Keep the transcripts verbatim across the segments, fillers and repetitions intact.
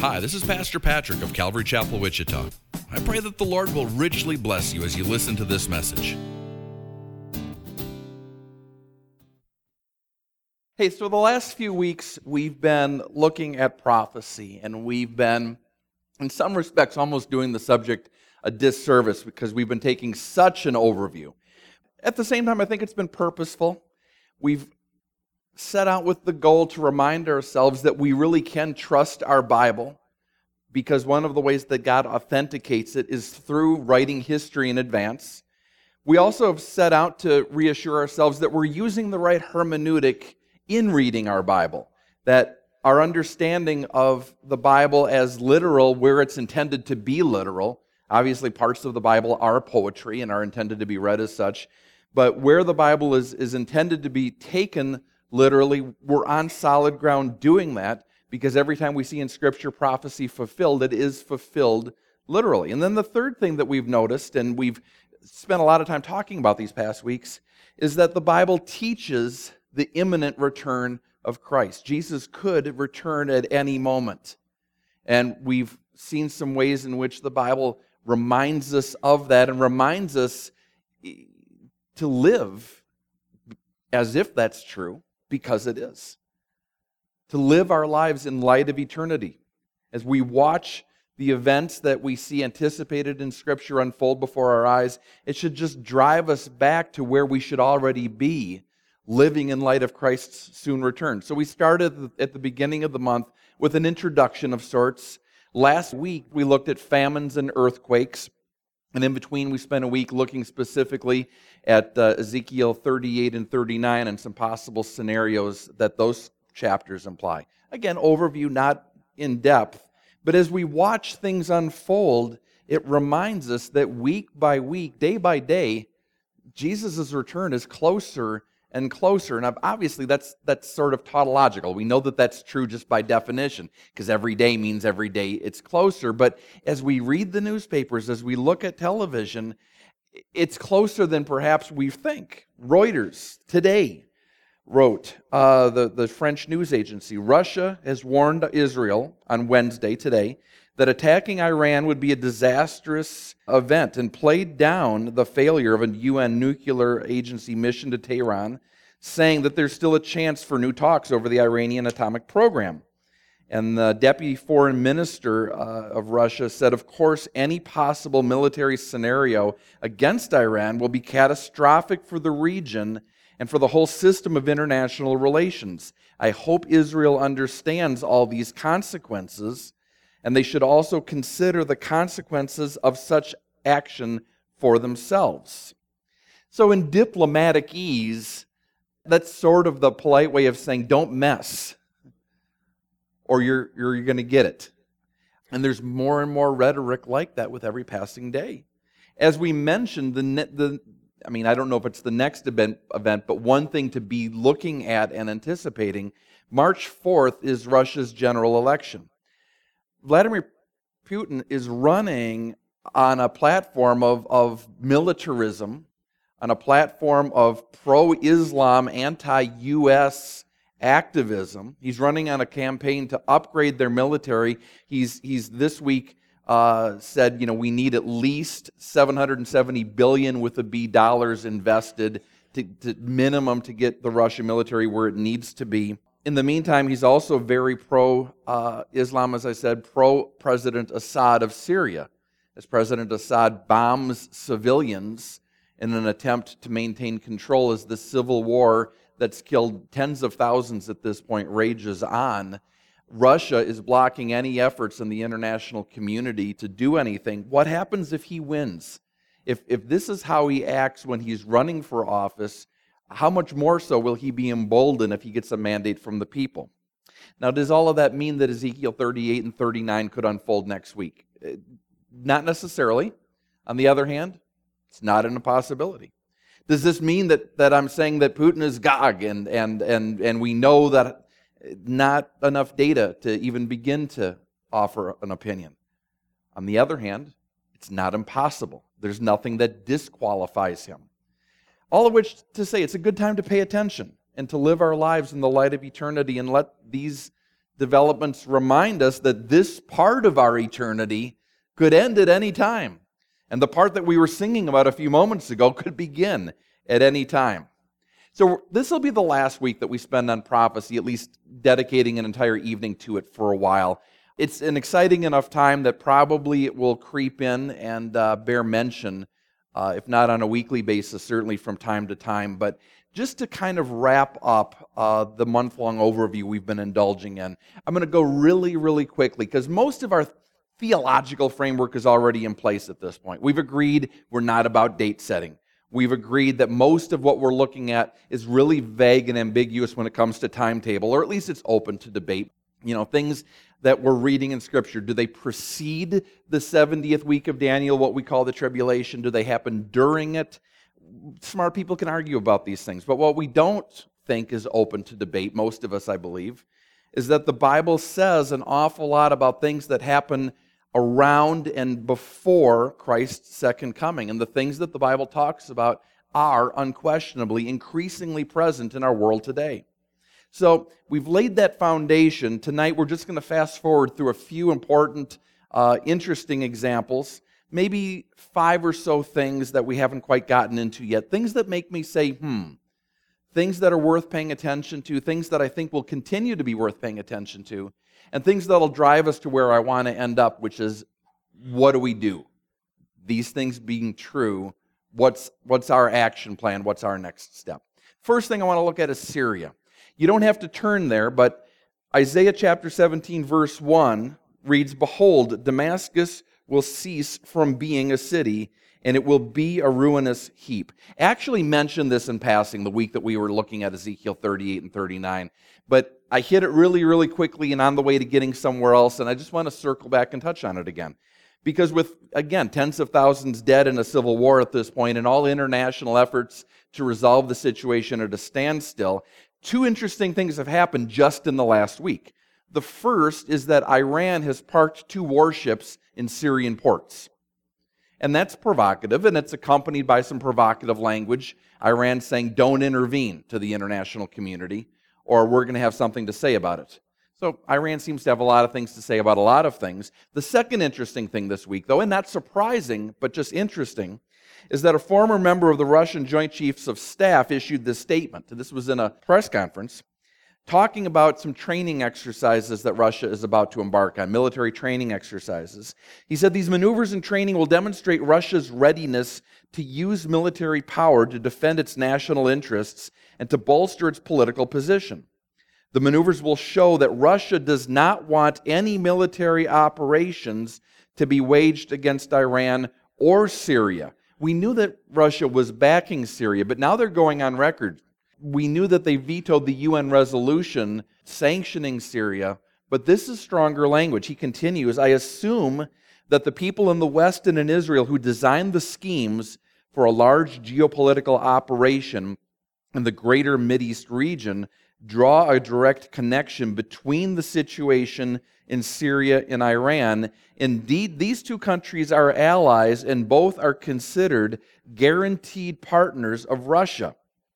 Hi, this is Pastor Patrick of Calvary Chapel, Wichita. I pray that the Lord will richly bless you as you listen to this message. Hey, so the last few weeks we've been looking at prophecy, and we've been, in some respects, almost doing the subject a disservice because we've been taking such an overview. At the same time, I think it's been purposeful. We've set out with the goal to remind ourselves that we really can trust our Bible, because one of the ways that God authenticates it is through writing history in advance. We also have set out to reassure ourselves that we're using the right hermeneutic in reading our Bible, that our understanding of the Bible as literal, where it's intended to be literal. Obviously, parts of the Bible are poetry and are intended to be read as such, but where the Bible is, is intended to be taken literally, we're on solid ground doing that, because every time we see in Scripture prophecy fulfilled, it is fulfilled literally. And then the third thing that we've noticed, and we've spent a lot of time talking about these past weeks, is that the Bible teaches the imminent return of Christ. Jesus could return at any moment. And we've seen some ways in which the Bible reminds us of that and reminds us to live as if that's true, because it is. To live our lives in light of eternity. As we watch the events that we see anticipated in Scripture unfold before our eyes, it should just drive us back to where we should already be, living in light of Christ's soon return. So we started at the beginning of the month with an introduction of sorts. Last week we looked at famines and earthquakes, and in between we spent a week looking specifically at uh, Ezekiel thirty-eight and thirty-nine and some possible scenarios that those chapters imply. Again, overview, not in depth, but as we watch things unfold, it reminds us that week by week, day by day, Jesus' return is closer and closer. And obviously that's that's sort of tautological. We know that that's true just by definition, because every day means every day it's closer. But as we read the newspapers, as we look at television, it's closer than perhaps we think. Reuters today wrote, uh, the, the French news agency, Russia has warned Israel on Wednesday, today, that attacking Iran would be a disastrous event, and played down the failure of a U N nuclear agency mission to Tehran, saying that there's still a chance for new talks over the Iranian atomic program. And the deputy foreign minister uh, of Russia said, of course, any possible military scenario against Iran will be catastrophic for the region and for the whole system of international relations. I hope Israel understands all these consequences, and they should also consider the consequences of such action for themselves. So in diplomatic ease, that's sort of the polite way of saying, don't mess, or you're, you're going to get it. And there's more and more rhetoric like that with every passing day. As we mentioned, the, the I mean, I don't know if it's the next event, event, but one thing to be looking at and anticipating, March fourth is Russia's general election. Vladimir Putin is running on a platform of, of militarism, on a platform of pro-Islam, anti-U S activism. He's running on a campaign to upgrade their military. He's, he's this week uh, said, you know, we need at least seven hundred seventy billion with a B dollars invested to, to minimum to get the Russian military where it needs to be. In the meantime, he's also very pro-Islam, uh, as I said, pro-President Assad of Syria, as President Assad bombs civilians in an attempt to maintain control as the civil war that's killed tens of thousands at this point rages on. Russia is blocking any efforts in the international community to do anything. What happens if he wins? If, if this is how he acts when he's running for office, how much more so will he be emboldened if he gets a mandate from the people? Now, does all of that mean that Ezekiel thirty-eight and thirty-nine could unfold next week? Not necessarily. On the other hand, it's not an impossibility. Does this mean that, that I'm saying that Putin is Gog and, and, and, and we know that not enough data to even begin to offer an opinion? On the other hand, it's not impossible. There's nothing that disqualifies him. All of which to say it's a good time to pay attention and to live our lives in the light of eternity and let these developments remind us that this part of our eternity could end at any time. And the part that we were singing about a few moments ago could begin at any time. So this will be the last week that we spend on prophecy, at least dedicating an entire evening to it for a while. It's an exciting enough time that probably it will creep in and uh, bear mention, uh, if not on a weekly basis, certainly from time to time. But just to kind of wrap up uh, the month-long overview we've been indulging in, I'm going to go really, really quickly, because most of our theological framework is already in place at this point. We've agreed we're not about date setting. We've agreed that most of what we're looking at is really vague and ambiguous when it comes to timetable, or at least it's open to debate. You know, things that we're reading in Scripture, do they precede the seventieth week of Daniel, what we call the tribulation? Do they happen during it? Smart people can argue about these things, but what we don't think is open to debate, most of us, I believe, is that the Bible says an awful lot about things that happen around and before Christ's second coming. And the things that the Bible talks about are unquestionably increasingly present in our world today. So we've laid that foundation. Tonight we're just going to fast forward through a few important, uh, interesting examples, maybe five or so things that we haven't quite gotten into yet, things that make me say, hmm, things that are worth paying attention to, things that I think will continue to be worth paying attention to, and things that will drive us to where I want to end up, which is, what do we do? These things being true, what's, what's our action plan? What's our next step? First thing I want to look at is Syria. You don't have to turn there, but Isaiah chapter seventeen, verse one reads, "Behold, Damascus will cease from being a city, and it will be a ruinous heap." I actually mentioned this in passing the week that we were looking at Ezekiel thirty-eight and thirty-nine, but I hit it really, really quickly and on the way to getting somewhere else, and I just want to circle back and touch on it again. Because with, again, tens of thousands dead in a civil war at this point, and all international efforts to resolve the situation at a standstill, two interesting things have happened just in the last week. The first is that Iran has parked two warships in Syrian ports. And that's provocative, and it's accompanied by some provocative language. Iran saying, don't intervene to the international community, or we're going to have something to say about it. So Iran seems to have a lot of things to say about a lot of things. The second interesting thing this week, though, and not surprising, but just interesting, is that a former member of the Russian Joint Chiefs of Staff issued this statement. This was in a press conference, talking about some training exercises that Russia is about to embark on, military training exercises. He said these maneuvers and training will demonstrate Russia's readiness to use military power to defend its national interests and to bolster its political position. The maneuvers will show that Russia does not want any military operations to be waged against Iran or Syria. We knew that Russia was backing Syria, but now they're going on record. We knew that they vetoed the U N resolution sanctioning Syria, but this is stronger language. He continues, "I assume that the people in the West and in Israel who designed the schemes for a large geopolitical operation in the greater Mideast region draw a direct connection between the situation in Syria and Iran. Indeed, these two countries are allies, and both are considered guaranteed partners of Russia."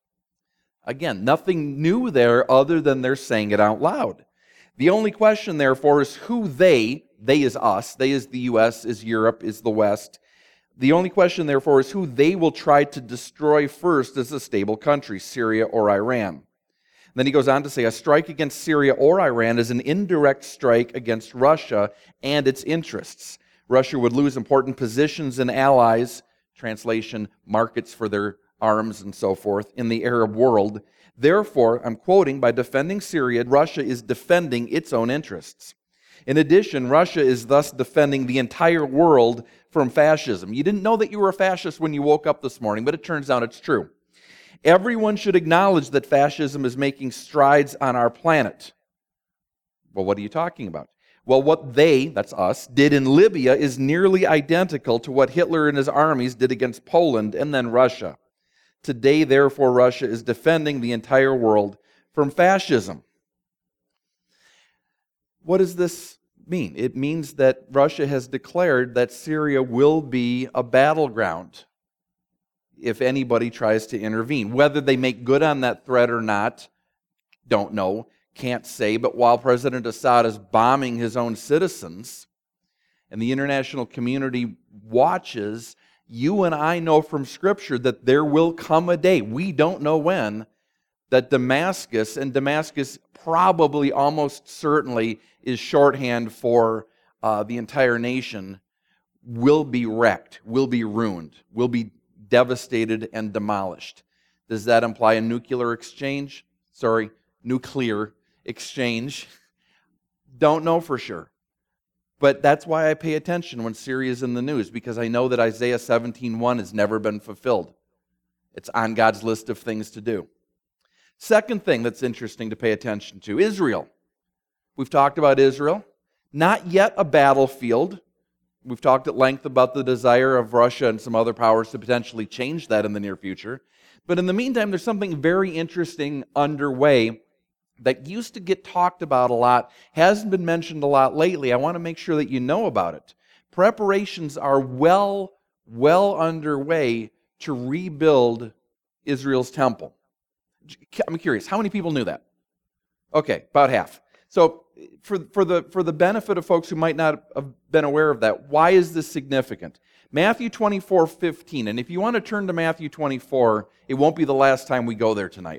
Again, nothing new there other than they're saying it out loud. The only question, therefore, is who they, they is us, they is the U S, is Europe, is the West. The only question, therefore, is who they will try to destroy first as a stable country, Syria or Iran. Then he goes on to say, a strike against Syria or Iran is an indirect strike against Russia and its interests. Russia would lose important positions and allies, translation, markets for their arms and so forth, in the Arab world. Therefore, I'm quoting, by defending Syria, Russia is defending its own interests. In addition, Russia is thus defending the entire world from fascism. You didn't know that you were a fascist when you woke up this morning, but it turns out it's true. Everyone should acknowledge that fascism is making strides on our planet. Well, what are you talking about? Well, what they, that's us, did in Libya is nearly identical to what Hitler and his armies did against Poland and then Russia. Today, therefore, Russia is defending the entire world from fascism. What does this mean? It means that Russia has declared that Syria will be a battleground if anybody tries to intervene. Whether they make good on that threat or not, don't know. Can't say, but while President Assad is bombing his own citizens and the international community watches, you and I know from Scripture that there will come a day, we don't know when, that Damascus, and Damascus probably almost certainly is shorthand for uh, the entire nation, will be wrecked, will be ruined, will be devastated and demolished. Does that imply a nuclear exchange? Sorry, nuclear exchange? Don't know for sure. But that's why I pay attention when Syria is in the news, because I know that Isaiah seventeen one has never been fulfilled. It's on God's list of things to do. Second thing that's interesting to pay attention to, Israel. We've talked about Israel. Not yet a battlefield. We've talked at length about the desire of Russia and some other powers to potentially change that in the near future. But in the meantime, there's something very interesting underway that used to get talked about a lot, hasn't been mentioned a lot lately. I want to make sure that you know about it. Preparations are well, well underway to rebuild Israel's temple. I'm curious, how many people knew that? Okay, about half. So for, for, the, for the benefit of folks who might not have been aware of that, why is this significant? Matthew twenty-four fifteen, and if you want to turn to Matthew twenty-four, it won't be the last time we go there tonight.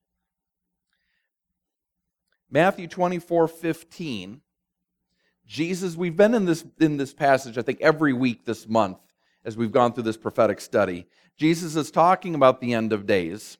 Matthew twenty-four fifteen, Jesus, we've been in this, in this passage, I think, every week this month as we've gone through this prophetic study. Jesus is talking about the end of days.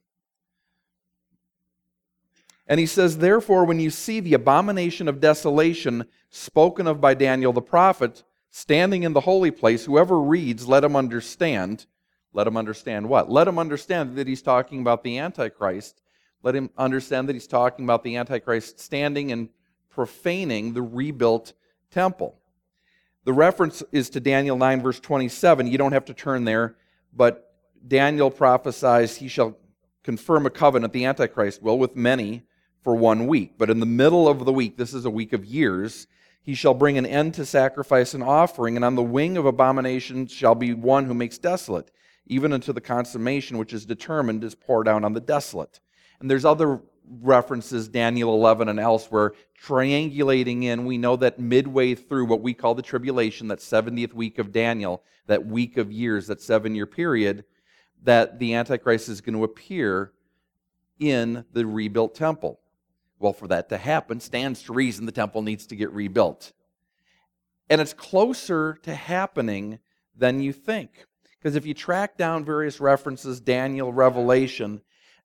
And he says, therefore, when you see the abomination of desolation spoken of by Daniel the prophet, standing in the holy place, whoever reads, let him understand. Let him understand what? Let him understand that he's talking about the Antichrist. Let him understand that he's talking about the Antichrist standing and profaning the rebuilt temple. The reference is to Daniel nine, verse twenty-seven. You don't have to turn there, but Daniel prophesies he shall confirm a covenant, the Antichrist will, with many for one week. But in the middle of the week, this is a week of years, he shall bring an end to sacrifice and offering, and on the wing of abomination shall be one who makes desolate, even unto the consummation which is determined is poured down on the desolate. And there's other references, Daniel eleven and elsewhere, triangulating in. We know that midway through what we call the tribulation, that seventieth week of Daniel, that week of years, that seven-year period, that the Antichrist is going to appear in the rebuilt temple. Well, for that to happen, stands to reason the temple needs to get rebuilt. And it's closer to happening than you think. Because if you track down various references, Daniel, Revelation,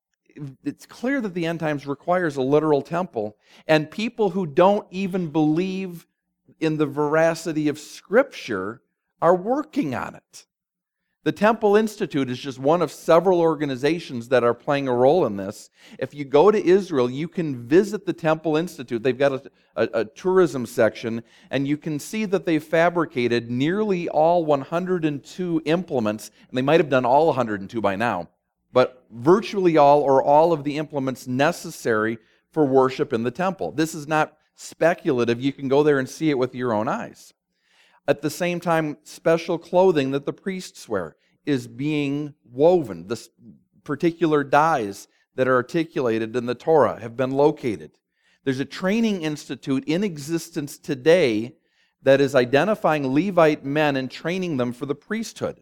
it's clear that the end times requires a literal temple. And people who don't even believe in the veracity of Scripture are working on it. The Temple Institute is just one of several organizations that are playing a role in this. If you go to Israel, you can visit the Temple Institute. They've got a, a, a tourism section, and you can see that they've fabricated nearly all one hundred two implements, and they might have done all one hundred two by now, but virtually all or all of the implements necessary for worship in the temple. This is not speculative. You can go there and see it with your own eyes. At the same time, special clothing that the priests wear is being woven. The particular dyes that are articulated in the Torah have been located. There's a training institute in existence today that is identifying Levite men and training them for the priesthood.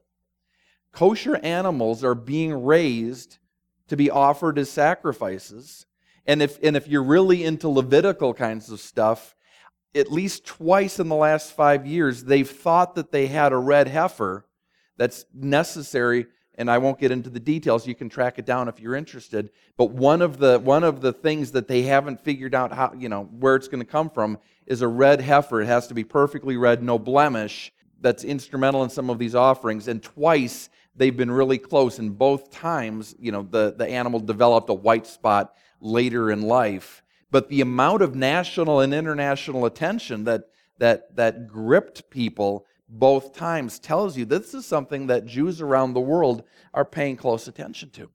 Kosher animals are being raised to be offered as sacrifices. And if, and if you're really into Levitical kinds of stuff, at least twice in the last five years, they've thought that they had a red heifer that's necessary, and I won't get into the details. You can track it down if you're interested. But one of the one of the things that they haven't figured out how, you know, where it's going to come from is a red heifer. It has to be perfectly red, no blemish. That's instrumental in some of these offerings. And twice they've been really close. And both times, you know, the, the animal developed a white spot later in life. But the amount of national and international attention that, that, that gripped people both times tells you this is something that Jews around the world are paying close attention to.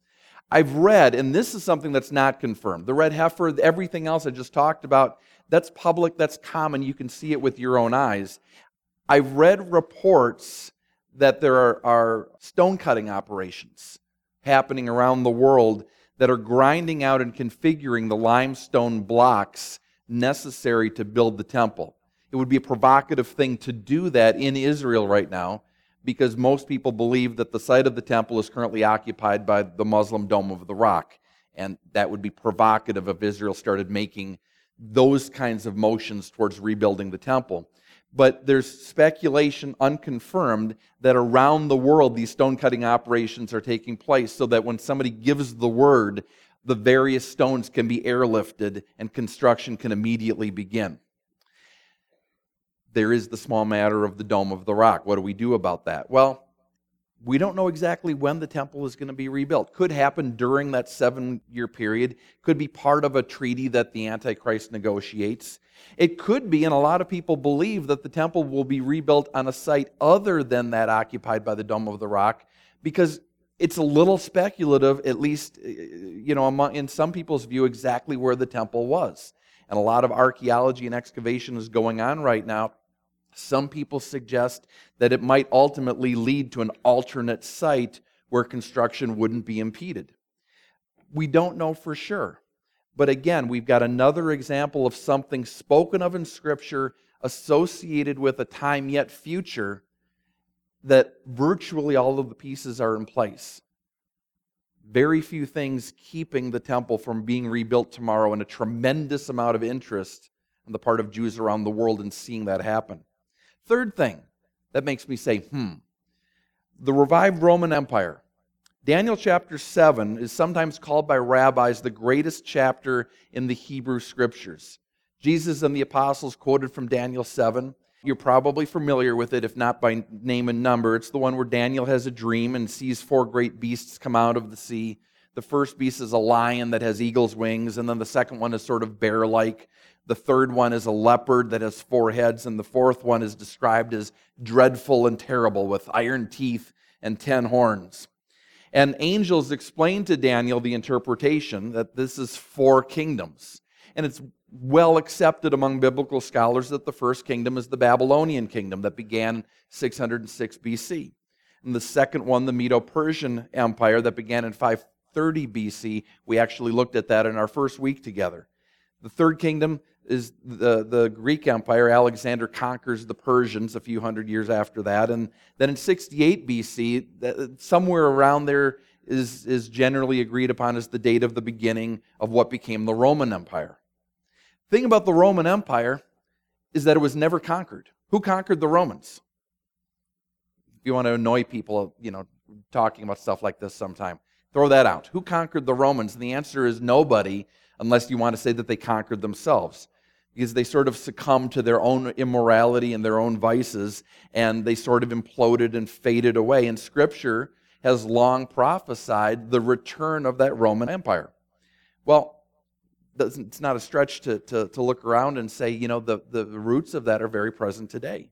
I've read, and this is something that's not confirmed, the red heifer, everything else I just talked about, that's public, that's common, you can see it with your own eyes. I've read reports that there are, are stone cutting operations happening around the world that are grinding out and configuring the limestone blocks necessary to build the temple. It would be a provocative thing to do that in Israel right now, because most people believe that the site of the temple is currently occupied by the Muslim Dome of the Rock. And that would be provocative if Israel started making those kinds of motions towards rebuilding the temple. But there's speculation, unconfirmed, that around the world these stone cutting operations are taking place, so that when somebody gives the word, the various stones can be airlifted and construction can immediately begin. There is the small matter of the Dome of the Rock. What do we do about that? Well, we don't know exactly when the temple is going to be rebuilt. Could happen during that seven-year period. Could be part of a treaty that the Antichrist negotiates. It could be, and a lot of people believe, that the temple will be rebuilt on a site other than that occupied by the Dome of the Rock, because it's a little speculative, at least, you know, among, in some people's view, exactly where the temple was. And a lot of archaeology and excavation is going on right now. Some people suggest that it might ultimately lead to an alternate site where construction wouldn't be impeded. We don't know for sure. But again, we've got another example of something spoken of in Scripture associated with a time yet future, that virtually all of the pieces are in place. Very few things keeping the temple from being rebuilt tomorrow, and a tremendous amount of interest on the part of Jews around the world in seeing that happen. Third thing that makes me say, hmm, the revived Roman Empire. Daniel chapter seven is sometimes called by rabbis the greatest chapter in the Hebrew Scriptures. Jesus and the apostles quoted from Daniel seven. You're probably familiar with it, if not by name and number. It's the one where Daniel has a dream and sees four great beasts come out of the sea. The first beast is a lion that has eagle's wings, and then the second one is sort of bear-like. The third one is a leopard that has four heads, and the fourth one is described as dreadful and terrible with iron teeth and ten horns. And angels explain to Daniel the interpretation that this is four kingdoms. And it's well accepted among biblical scholars that the first kingdom is the Babylonian kingdom that began six hundred six B C. And the second one, the Medo-Persian Empire that began in five thirty B C. We actually looked at that in our first week together. The third kingdom is the, the Greek Empire. Alexander conquers the Persians a few hundred years after that. And then in sixty-eight B C, somewhere around there is, is generally agreed upon as the date of the beginning of what became the Roman Empire. The thing about the Roman Empire is that it was never conquered. Who conquered the Romans? If you want to annoy people, you know, talking about stuff like this sometime, throw that out. Who conquered the Romans? And the answer is nobody, unless you want to say that they conquered themselves, because they sort of succumbed to their own immorality and their own vices, and they sort of imploded and faded away. And Scripture has long prophesied the return of that Roman Empire. Well, it's not a stretch to, to, to look around and say, you know, the, the roots of that are very present today.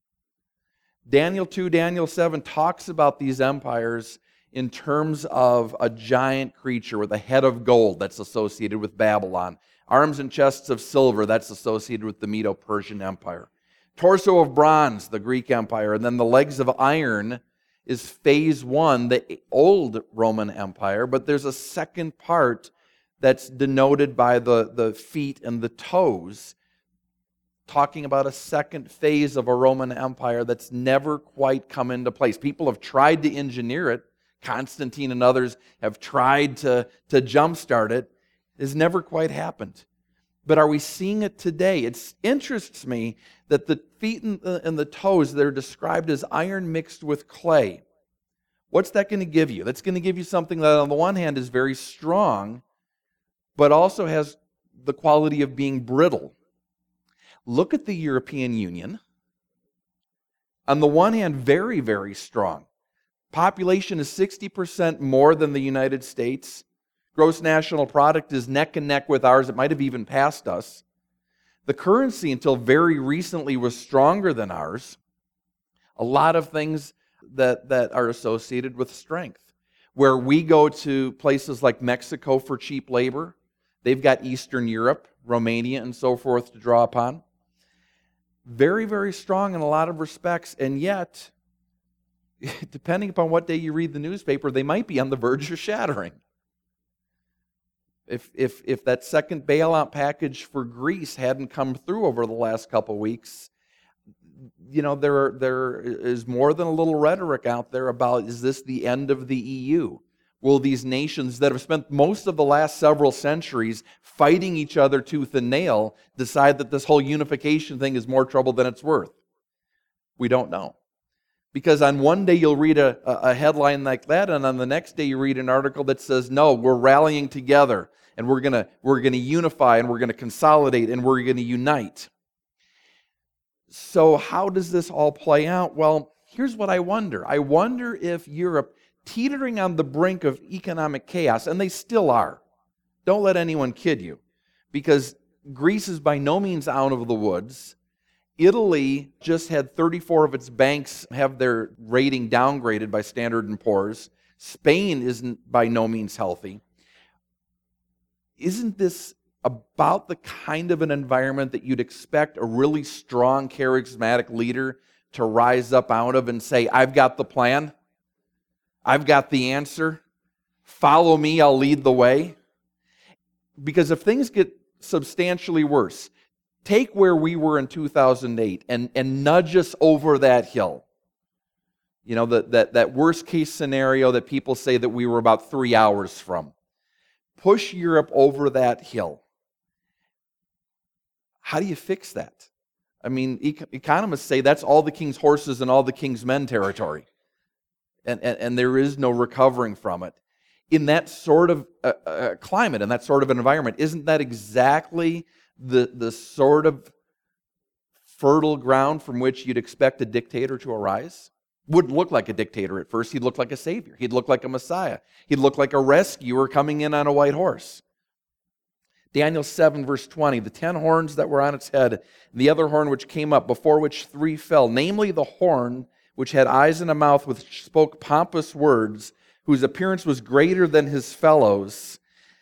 Daniel two, Daniel seven talks about these empires in terms of a giant creature with a head of gold that's associated with Babylon, arms and chests of silver that's associated with the Medo-Persian Empire, torso of bronze, the Greek Empire, and then the legs of iron is phase one, the old Roman Empire, but there's a second part that's denoted by the, the feet and the toes, talking about a second phase of a Roman Empire that's never quite come into place. People have tried to engineer it. Constantine and others have tried to, to jumpstart it. It has never quite happened. But are we seeing it today? It interests me that the feet and the, and the toes, they're described as iron mixed with clay. What's that going to give you? That's going to give you something that on the one hand is very strong, but also has the quality of being brittle. Look at the European Union. On the one hand, very, very strong. Population is sixty percent more than the United States. Gross national product is neck and neck with ours. It might have even passed us. The currency, until very recently, was stronger than ours. A lot of things that, that are associated with strength. Where we go to places like Mexico for cheap labor, they've got Eastern Europe, Romania, and so forth to draw upon. Very, very strong in a lot of respects, and yet, depending upon what day you read the newspaper, they might be on the verge of shattering. If, if, if that second bailout package for Greece hadn't come through over the last couple of weeks, you know, there, there is more than a little rhetoric out there about, is this the end of the E U? Will these nations that have spent most of the last several centuries fighting each other tooth and nail decide that this whole unification thing is more trouble than it's worth? We don't know. Because on one day you'll read a, a headline like that, and on the next day you read an article that says, no, we're rallying together, and we're gonna we're gonna unify, and we're gonna consolidate, and we're gonna unite. So how does this all play out? Well, here's what I wonder. I wonder if Europe, teetering on the brink of economic chaos, and they still are. Don't let anyone kid you, because Greece is by no means out of the woods. Italy just had thirty-four of its banks have their rating downgraded by Standard and Poor's. Spain isn't by no means healthy. Isn't this about the kind of an environment that you'd expect a really strong, charismatic leader to rise up out of and say, I've got the plan, I've got the answer, follow me, I'll lead the way? Because if things get substantially worse, take where we were in two thousand eight and, and nudge us over that hill. You know, that, that, that worst case scenario that people say that we were about three hours from. Push Europe over that hill. How do you fix that? I mean, econ- economists say that's all the king's horses and all the king's men territory. And, and, and there is no recovering from it. In that sort of uh, uh, climate, in that sort of environment, isn't that exactly the, the sort of fertile ground from which you'd expect a dictator to arise? Wouldn't look like a dictator at first. He'd look like a savior. He'd look like a Messiah. He'd look like a rescuer coming in on a white horse. Daniel seven, verse twenty, the ten horns that were on its head, and the other horn which came up, before which three fell, namely the horn which had eyes and a mouth, which spoke pompous words, whose appearance was greater than his fellows.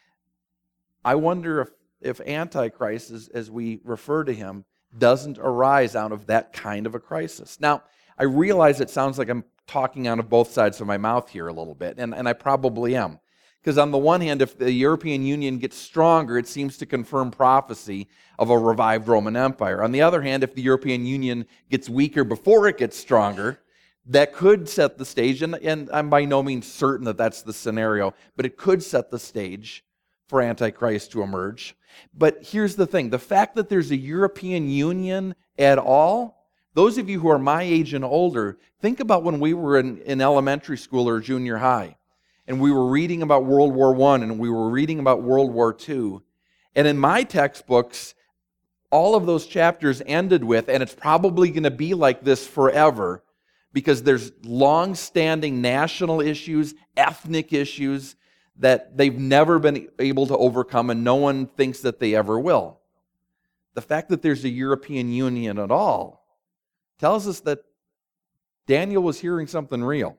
I wonder if, if Antichrist, as, as we refer to him, doesn't arise out of that kind of a crisis. Now, I realize it sounds like I'm talking out of both sides of my mouth here a little bit, and, and I probably am. Because on the one hand, if the European Union gets stronger, it seems to confirm prophecy of a revived Roman Empire. On the other hand, if the European Union gets weaker before it gets stronger, that could set the stage, and, and I'm by no means certain that that's the scenario, but it could set the stage for Antichrist to emerge. But here's the thing, the fact that there's a European Union at all, those of you who are my age and older, think about when we were in, in elementary school or junior high, and we were reading about World War One and we were reading about World War Two. And in my textbooks, all of those chapters ended with, and it's probably going to be like this forever, because there's long-standing national issues, ethnic issues that they've never been able to overcome, and no one thinks that they ever will. The fact that there's a European Union at all tells us that Daniel was hearing something real.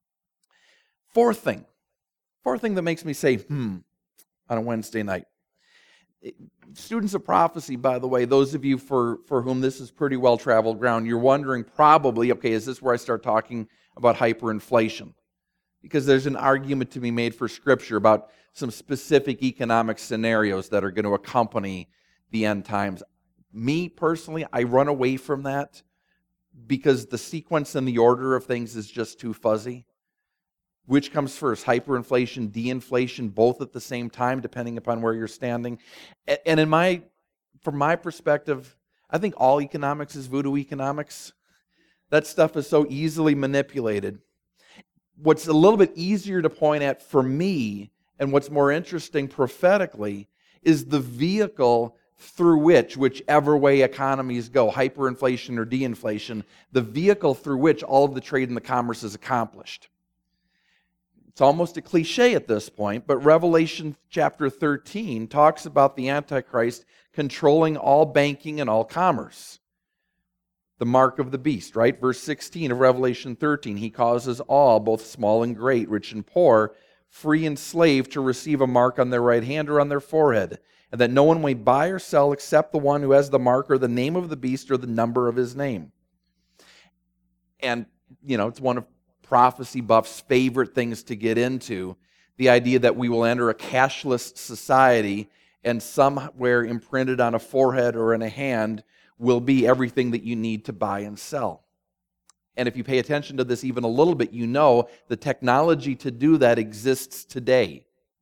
Fourth thing, fourth thing that makes me say, hmm, on a Wednesday night. Students of prophecy, by the way, those of you for, for whom this is pretty well-traveled ground, you're wondering probably, okay, is this where I start talking about hyperinflation? Because there's an argument to be made for Scripture about some specific economic scenarios that are going to accompany the end times. Me, personally, I run away from that because the sequence and the order of things is just too fuzzy. Which comes first, hyperinflation, de-inflation, both at the same time, depending upon where you're standing. And in my, from my perspective, I think all economics is voodoo economics. That stuff is so easily manipulated. What's a little bit easier to point at for me, and what's more interesting prophetically, is the vehicle through which, whichever way economies go, hyperinflation or de-inflation, the vehicle through which all of the trade and the commerce is accomplished. It's almost a cliche at this point, but Revelation chapter thirteen talks about the Antichrist controlling all banking and all commerce. The mark of the beast, right? Verse sixteen of Revelation thirteen, he causes all, both small and great, rich and poor, free and slave, to receive a mark on their right hand or on their forehead, and that no one may buy or sell except the one who has the mark or the name of the beast or the number of his name. And, you know, it's one of prophecy buffs' favorite things to get into, The idea that we will enter a cashless society and somewhere imprinted on a forehead or in a hand will be everything that you need to buy and sell. And if you pay attention to this even a little bit, you know the technology to do that exists today.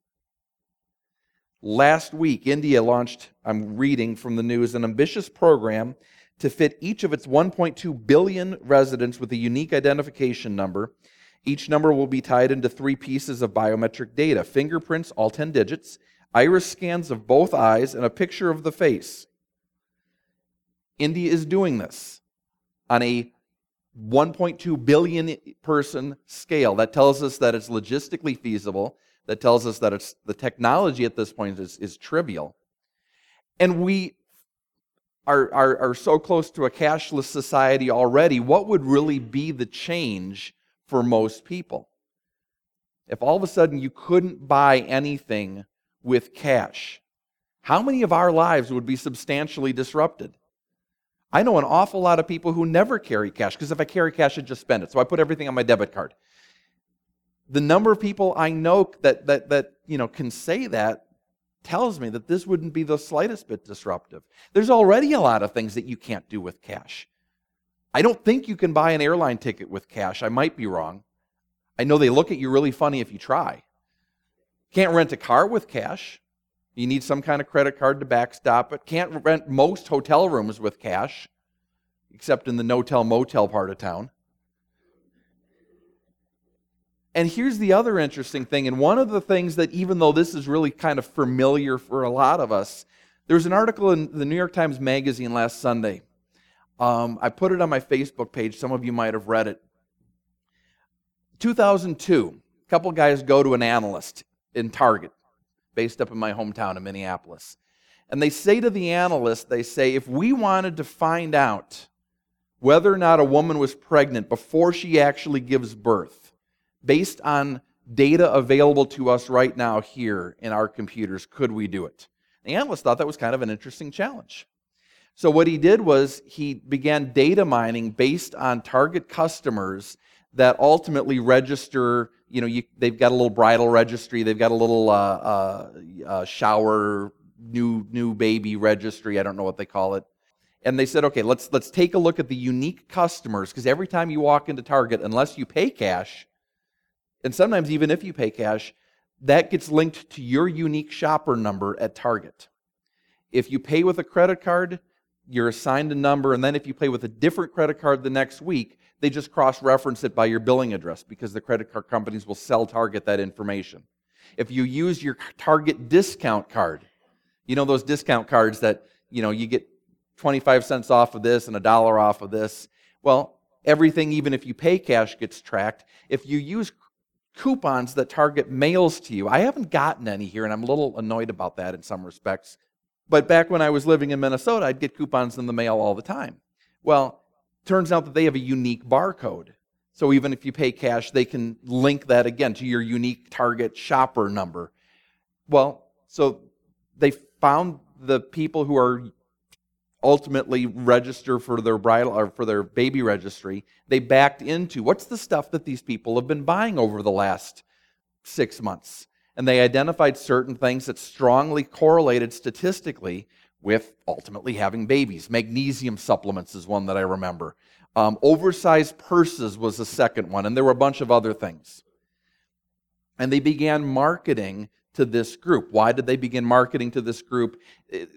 Last week, India launched, I'm reading from the news, an ambitious program to fit each of its one point two billion residents with a unique identification number. Each number will be tied into three pieces of biometric data: fingerprints, all ten digits, iris scans of both eyes, and a picture of the face. India is doing this on a one point two billion person scale. That tells us that it's logistically feasible. That tells us that it's, the technology at this point is, is trivial. And we are, are, are so close to a cashless society already. What would really be the change for most people? If all of a sudden you couldn't buy anything with cash, how many of our lives would be substantially disrupted? I know an awful lot of people who never carry cash, because if I carry cash, I just spend it. So I put everything on my debit card. The number of people I know that that that you know can say that tells me that this wouldn't be the slightest bit disruptive. There's already a lot of things that you can't do with cash. I don't think you can buy an airline ticket with cash. I might be wrong. I know they look at you really funny if you try. Can't rent a car with cash. You need some kind of credit card to backstop it. Can't rent most hotel rooms with cash, except in the no-tell motel part of town. And here's the other interesting thing, and one of the things that, even though this is really kind of familiar for a lot of us, there was an article in the New York Times Magazine last Sunday. Um, I put it on my Facebook page. Some of you might have read it. two thousand two, a couple guys go to an analyst in Target, based up in my hometown of Minneapolis. And they say to the analyst, they say, if we wanted to find out whether or not a woman was pregnant before she actually gives birth, based on data available to us right now here in our computers, could we do it? The analyst thought that was kind of an interesting challenge. So what he did was he began data mining based on Target customers that ultimately register. You know, you, they've got a little bridal registry, they've got a little uh, uh, uh, shower, new new baby registry, I don't know what they call it. And they said, okay, let's let's take a look at the unique customers, because every time you walk into Target, unless you pay cash, and sometimes even if you pay cash, that gets linked to your unique shopper number at Target. If you pay with a credit card, you're assigned a number, and then if you pay with a different credit card the next week, they just cross-reference it by your billing address, because the credit card companies will sell Target that information. If you use your Target discount card, you know those discount cards that, you know, you get twenty-five cents off of this and a dollar off of this. Well, everything, even if you pay cash, gets tracked. If you use coupons that Target mails to you, I haven't gotten any here, and I'm a little annoyed about that in some respects. But back when I was living in Minnesota, I'd get coupons in the mail all the time. Well, turns out that they have a unique barcode. So even if you pay cash, they can link that again to your unique Target shopper number. Well, so they found the people who are ultimately register for their bridal or for their baby registry. They backed into what's the stuff that these people have been buying over the last six months. And they identified certain things that strongly correlated statistically with ultimately having babies. Magnesium supplements is one that I remember. Um, oversized purses was the second one, and there were a bunch of other things. And they began marketing to this group. Why did they begin marketing to this group? It,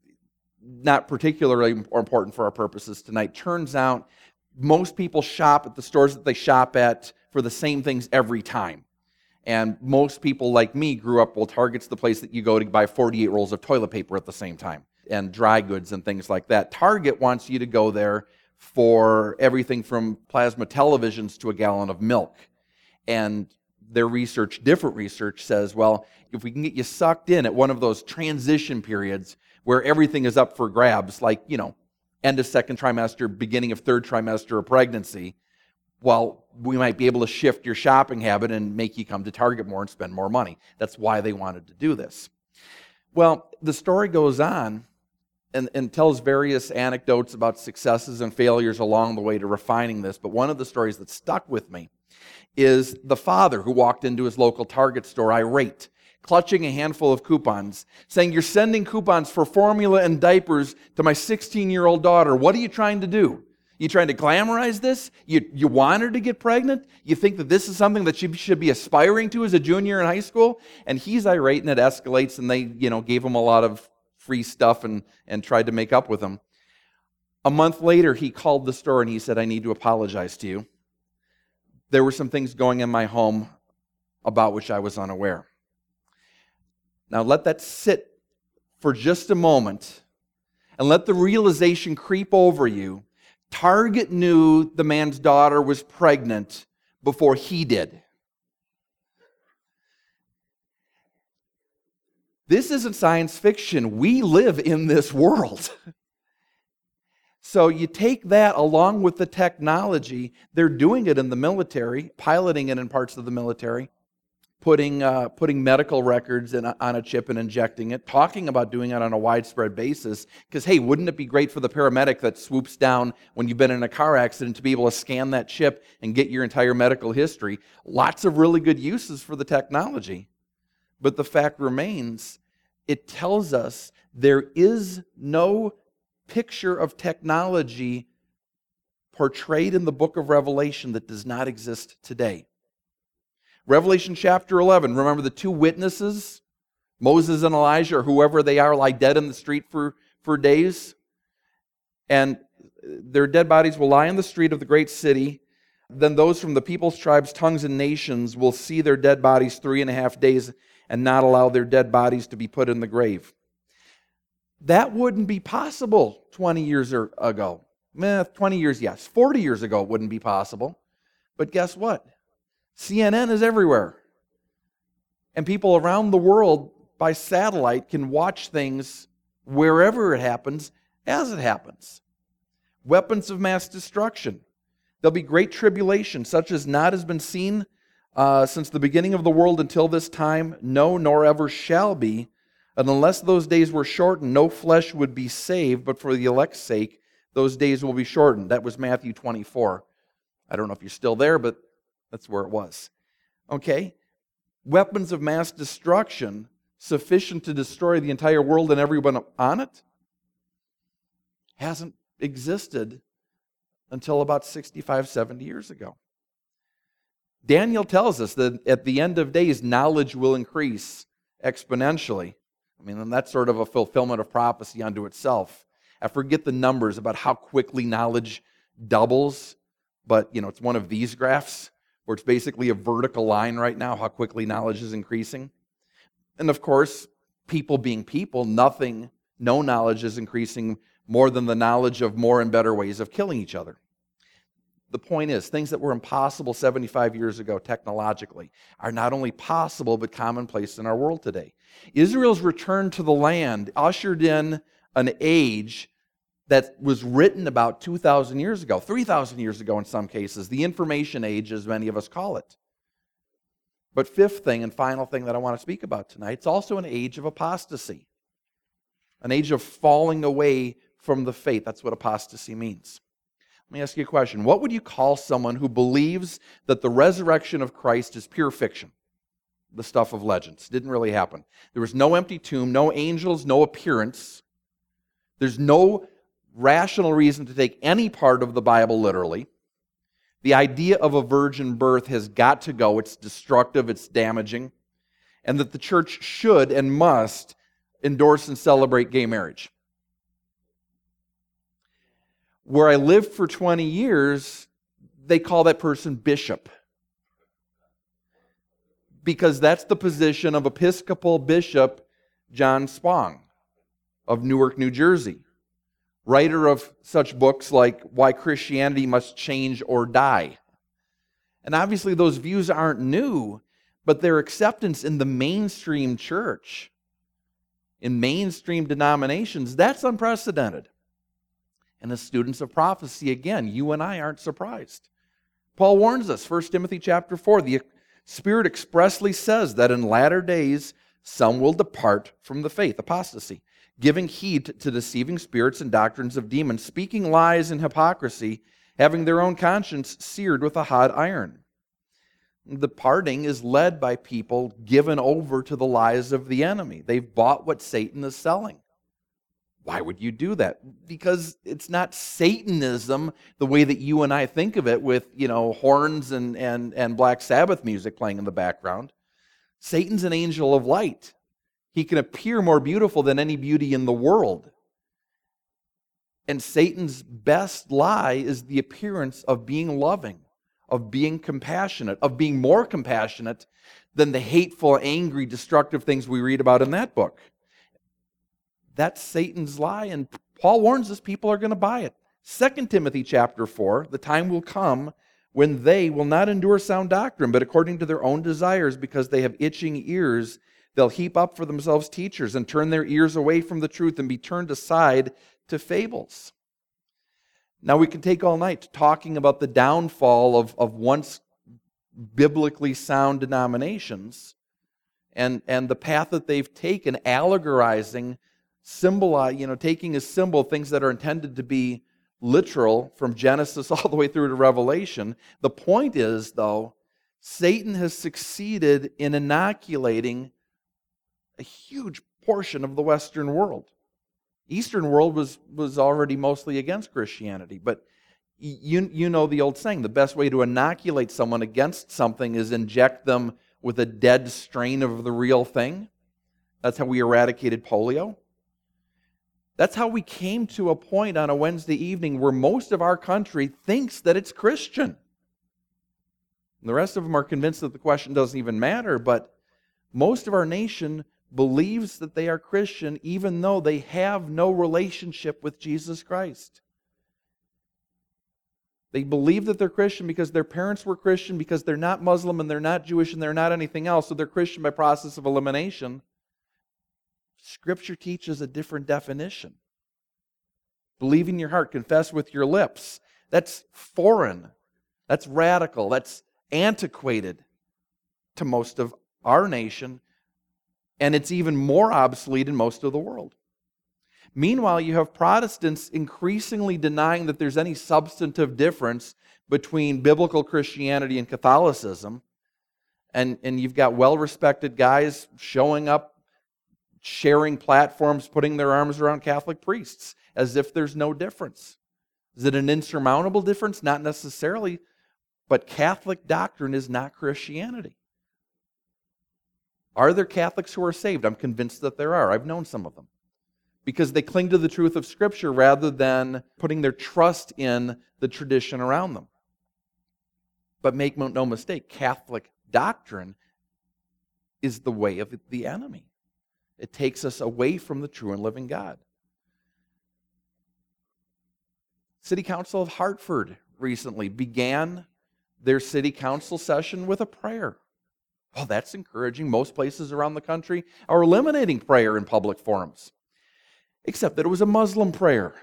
not particularly important for our purposes tonight. Turns out most people shop at the stores that they shop at for the same things every time. And most people like me grew up, well, Target's the place that you go to buy forty-eight rolls of toilet paper at the same time, and dry goods and things like that. Target wants you to go there for everything from plasma televisions to a gallon of milk. And their research, different research, says, well, if we can get you sucked in at one of those transition periods where everything is up for grabs, like, you know, end of second trimester, beginning of third trimester of pregnancy, well, we might be able to shift your shopping habit and make you come to Target more and spend more money. That's why they wanted to do this. Well, the story goes on, and, and tells various anecdotes about successes and failures along the way to refining this. But one of the stories that stuck with me is the father who walked into his local Target store irate, clutching a handful of coupons, saying, "You're sending coupons for formula and diapers to my sixteen-year-old daughter. What are you trying to do? You trying to glamorize this? You, you want her to get pregnant? You think that this is something that she should be aspiring to as a junior in high school?" And he's irate, and it escalates, and they, you know, gave him a lot of free stuff and, and tried to make up with him. A month later, he called the store and he said, "I need to apologize to you. There were some things going in my home about which I was unaware." Now let that sit for just a moment and let the realization creep over you. Target knew the man's daughter was pregnant before he did. This isn't science fiction. We live in this world. So you take that along with the technology. They're doing it in the military, piloting it in parts of the military, putting uh, putting medical records in a, on a chip and injecting it, talking about doing it on a widespread basis. Because, hey, wouldn't it be great for the paramedic that swoops down when you've been in a car accident to be able to scan that chip and get your entire medical history? Lots of really good uses for the technology. But the fact remains, it tells us there is no picture of technology portrayed in the book of Revelation that does not exist today. Revelation chapter eleven, remember the two witnesses, Moses and Elijah, or whoever they are, lie dead in the street for, for days. And their dead bodies will lie in the street of the great city. Then those from the peoples, tribes, tongues, and nations will see their dead bodies three and a half days and not allow their dead bodies to be put in the grave. That wouldn't be possible twenty years ago. Eh, twenty years, yes. forty years ago, it wouldn't be possible. But guess what? C N N is everywhere. And people around the world by satellite can watch things wherever it happens, as it happens. Weapons of mass destruction. There'll be great tribulation, such as not has been seen uh, since the beginning of the world until this time, no, nor ever shall be. And unless those days were shortened, no flesh would be saved, but for the elect's sake, those days will be shortened. That was Matthew twenty-four. I don't know if you're still there, but that's where it was. Okay? Weapons of mass destruction sufficient to destroy the entire world and everyone on it hasn't existed until about sixty-five, seventy years ago. Daniel tells us that at the end of days, knowledge will increase exponentially. I mean, and that's sort of a fulfillment of prophecy unto itself. I forget the numbers about how quickly knowledge doubles, but you know, it's one of these graphs where it's basically a vertical line right now, how quickly knowledge is increasing. And of course, people being people, nothing, no knowledge is increasing more than the knowledge of more and better ways of killing each other. The point is, things that were impossible seventy-five years ago technologically are not only possible but commonplace in our world today. Israel's return to the land ushered in an age that was written about two thousand years ago, three thousand years ago in some cases, the information age as many of us call it. But fifth thing and final thing that I want to speak about tonight, it's also an age of apostasy, an age of falling away from the faith. That's what apostasy means. Let me ask you a question. What would you call someone who believes that the resurrection of Christ is pure fiction? The stuff of legends. Didn't really happen. There was no empty tomb, no angels, no appearance. There's no rational reason to take any part of the Bible literally. The idea of a virgin birth has got to go. It's destructive, it's damaging. And that the church should and must endorse and celebrate gay marriage. Where I lived for twenty years, they call that person bishop. Because that's the position of Episcopal Bishop John Spong of Newark, New Jersey. Writer of such books like Why Christianity Must Change or Die. And obviously those views aren't new, but their acceptance in the mainstream church, in mainstream denominations, that's unprecedented. And as students of prophecy, again, you and I aren't surprised. Paul warns us, First Timothy chapter four, the Spirit expressly says that in latter days some will depart from the faith, apostasy, giving heed to deceiving spirits and doctrines of demons, speaking lies and hypocrisy, having their own conscience seared with a hot iron. The parting is led by people given over to the lies of the enemy. They've bought what Satan is selling. Why would you do that? Because it's not Satanism the way that you and I think of it, with, you know, horns and, and, and Black Sabbath music playing in the background. Satan's an angel of light. He can appear more beautiful than any beauty in the world. And Satan's best lie is the appearance of being loving, of being compassionate, of being more compassionate than the hateful, angry, destructive things we read about in that book. That's Satan's lie, and Paul warns us people are going to buy it. Second Timothy chapter four, the time will come when they will not endure sound doctrine, but according to their own desires, because they have itching ears, they'll heap up for themselves teachers and turn their ears away from the truth and be turned aside to fables. Now we can take all night talking about the downfall of, of once biblically sound denominations and, and the path that they've taken, allegorizing, symbolize, you know, taking as symbol things that are intended to be literal from Genesis all the way through to Revelation. The point is, though, Satan has succeeded in inoculating a huge portion of the Western world. Eastern world was, was already mostly against Christianity, but you, you know the old saying, the best way to inoculate someone against something is inject them with a dead strain of the real thing. That's how we eradicated polio. That's how we came to a point on a Wednesday evening where most of our country thinks that it's Christian. And the rest of them are convinced that the question doesn't even matter, but most of our nation believes that they are Christian even though they have no relationship with Jesus Christ. They believe that they're Christian because their parents were Christian, because they're not Muslim and they're not Jewish and they're not anything else, so they're Christian by process of elimination. Scripture teaches a different definition. Believe in your heart, confess with your lips. That's foreign. That's radical. That's antiquated to most of our nation. And it's even more obsolete in most of the world. Meanwhile, you have Protestants increasingly denying that there's any substantive difference between biblical Christianity and Catholicism. And, and you've got well-respected guys showing up, sharing platforms, putting their arms around Catholic priests as if there's no difference. Is it an insurmountable difference? Not necessarily, but Catholic doctrine is not Christianity. Are there Catholics who are saved? I'm convinced that there are. I've known some of them. Because they cling to the truth of Scripture rather than putting their trust in the tradition around them. But make no mistake, Catholic doctrine is the way of the enemy. It takes us away from the true and living God. City Council of Hartford recently began their city council session with a prayer. Well, that's encouraging. Most places around the country are eliminating prayer in public forums, except that it was a Muslim prayer.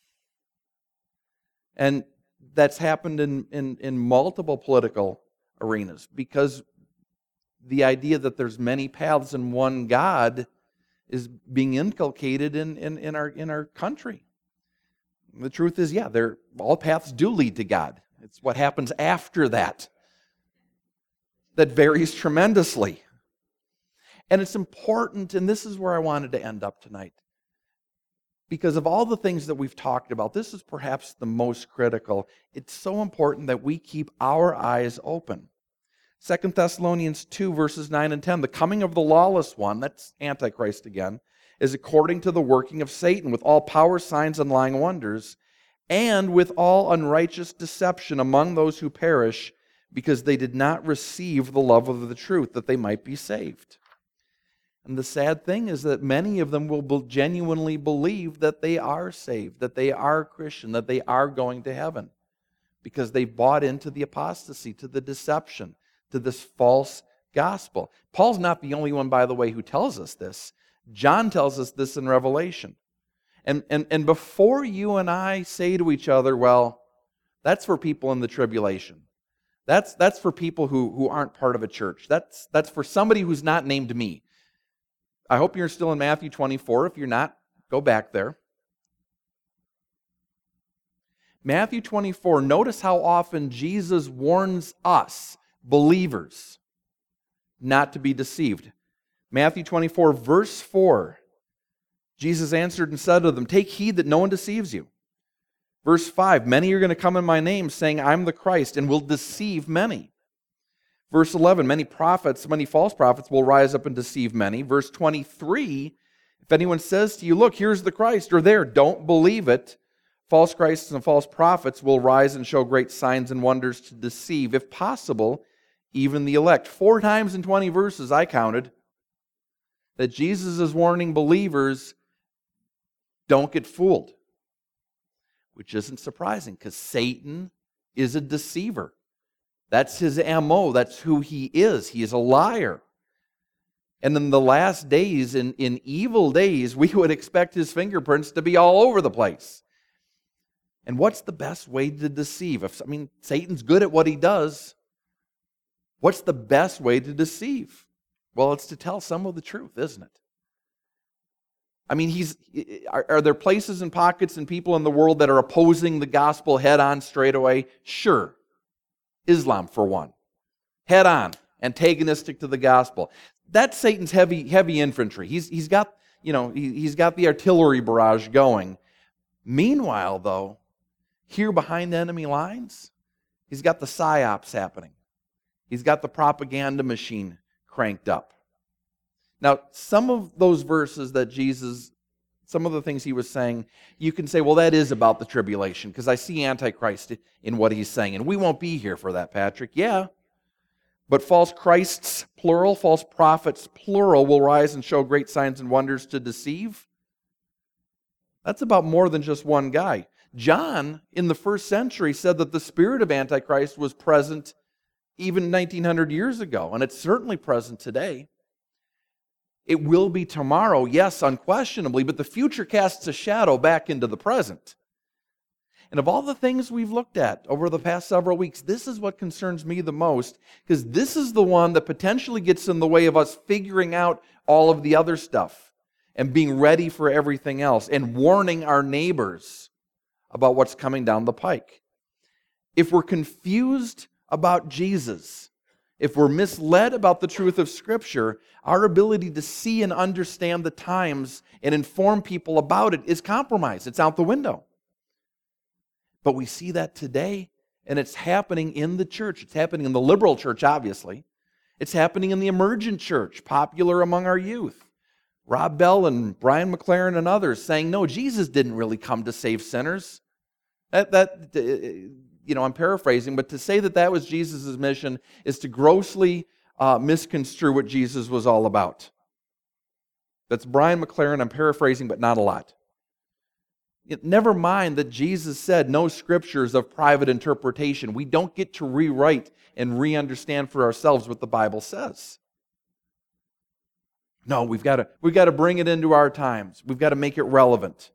And that's happened in, in, in multiple political arenas, because the idea that there's many paths and one God is being inculcated in, in, in, our, in our country. The truth is, yeah, they're, all paths do lead to God. It's what happens after that that varies tremendously. And it's important, and this is where I wanted to end up tonight. Because of all the things that we've talked about, this is perhaps the most critical. It's so important that we keep our eyes open. Second Thessalonians two, verses nine and ten, the coming of the lawless one, that's Antichrist again, is according to the working of Satan, with all power, signs, and lying wonders, and with all unrighteous deception among those who perish, because they did not receive the love of the truth, that they might be saved. And the sad thing is that many of them will genuinely believe that they are saved, that they are Christian, that they are going to heaven, because they bought into the apostasy, to the deception, to this false gospel. Paul's not the only one, by the way, who tells us this. John tells us this in Revelation. And, and, and before you and I say to each other, well, that's for people in the tribulation. That's, that's for people who, who aren't part of a church. That's, that's for somebody who's not named me. I hope you're still in Matthew twenty-four. If you're not, Go back there. Matthew twenty-four, notice how often Jesus warns us, believers, not to be deceived. Matthew twenty-four, verse four, Jesus answered and said to them, take heed that no one deceives you. Verse five, many are going to come in my name, saying, I'm the Christ, and will deceive many. Verse eleven, many prophets, many false prophets will rise up and deceive many. Verse twenty-three, if anyone says to you, look, here's the Christ, or there, don't believe it. False Christs and false prophets will rise and show great signs and wonders to deceive, if possible, even the elect. Four times in twenty verses, I counted, that Jesus is warning believers, don't get fooled. Which isn't surprising, because Satan is a deceiver. That's his M O. That's who he is. He is a liar. And in the last days, in, in evil days, we would expect his fingerprints to be all over the place. And what's the best way to deceive? If, I mean, Satan's good at what he does. What's the best way to deceive? Well, it's to tell some of the truth, isn't it? I mean, he's are, are there places and pockets and people in the world that are opposing the gospel head on straight away? Sure. Islam, for one. Head on, antagonistic to the gospel. That's Satan's heavy heavy infantry. He's he's got, you know, he, he's got the artillery barrage going. Meanwhile, though, here behind enemy lines, he's got the psyops happening. He's got the propaganda machine cranked up. Now, some of those verses that Jesus, some of the things he was saying, you can say, well, that is about the tribulation, because I see Antichrist in what he's saying, and we won't be here for that, Patrick. Yeah, but false Christs, plural, false prophets, plural, will rise and show great signs and wonders to deceive. That's about more than just one guy. John, in the first century, said that the spirit of Antichrist was present even nineteen hundred years ago, and it's certainly present today. It will be tomorrow, yes, unquestionably, but the future casts a shadow back into the present. And of all the things we've looked at over the past several weeks, this is what concerns me the most, because this is the one that potentially gets in the way of us figuring out all of the other stuff and being ready for everything else and warning our neighbors about what's coming down the pike. If we're confused about Jesus, if we're misled about the truth of Scripture, our ability to see and understand the times and inform people about it is compromised. It's out the window. But we see that today, and it's happening in the church. It's happening in the liberal church, obviously. It's happening in the emergent church, popular among our youth. Rob Bell and Brian McLaren and others saying, no, Jesus didn't really come to save sinners. That, that you know, I'm paraphrasing, but to say that that was Jesus' mission is to grossly uh, misconstrue what Jesus was all about. That's Brian McLaren. I'm paraphrasing, but not a lot. It, never mind that Jesus said no scriptures of private interpretation. We don't get to rewrite and re-understand for ourselves what the Bible says. No, we've got to we've got to bring it into our times. We've got to make it relevant.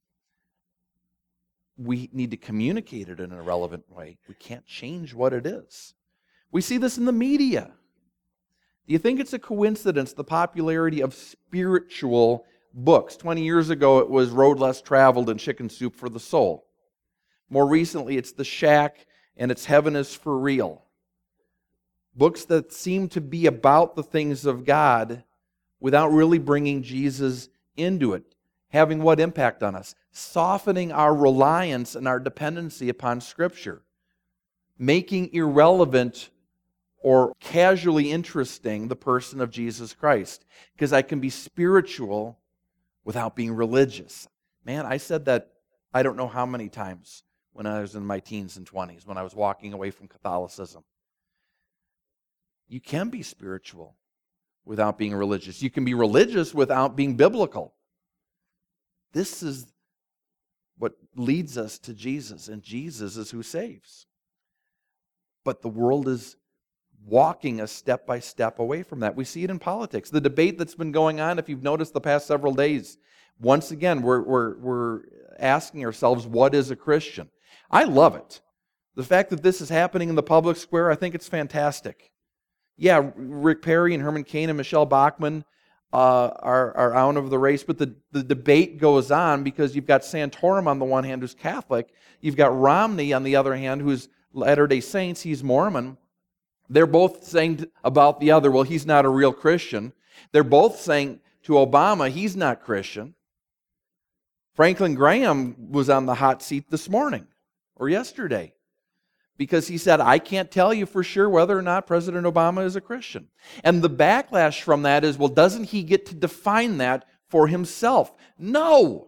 We need to communicate it in a relevant way. We can't change what it is. We see this in the media. Do you think it's a coincidence, the popularity of spiritual books? twenty years ago, it was Road Less Traveled and Chicken Soup for the Soul. More recently, it's The Shack and it's Heaven is for Real. Books that seem to be about the things of God without really bringing Jesus into it. Having what impact on us? Softening our reliance and our dependency upon Scripture. Making irrelevant or casually interesting the person of Jesus Christ. Because I can be spiritual without being religious. Man, I said that I don't know how many times when I was in my teens and twenties, when I was walking away from Catholicism. You can be spiritual without being religious. You can be religious without being biblical. This is what leads us to Jesus, and Jesus is who saves. But the world is walking us step by step away from that. We see it in politics. The debate that's been going on, if you've noticed the past several days, once again, we're, we're, we're asking ourselves, what is a Christian? I love it. The fact that this is happening in the public square, I think it's fantastic. Yeah, Rick Perry and Herman Cain and Michelle Bachmann, uh, are, are out of the race. But the, the debate goes on because you've got Santorum on the one hand, who's Catholic. You've got Romney on the other hand, who's Latter-day Saints. He's Mormon. They're both saying about the other, well, he's not a real Christian. They're both saying to Obama, he's not Christian. Franklin Graham was on the hot seat this morning or yesterday because he said, I can't tell you for sure whether or not President Obama is a Christian. And the backlash from that is, well, doesn't he get to define that for himself? No.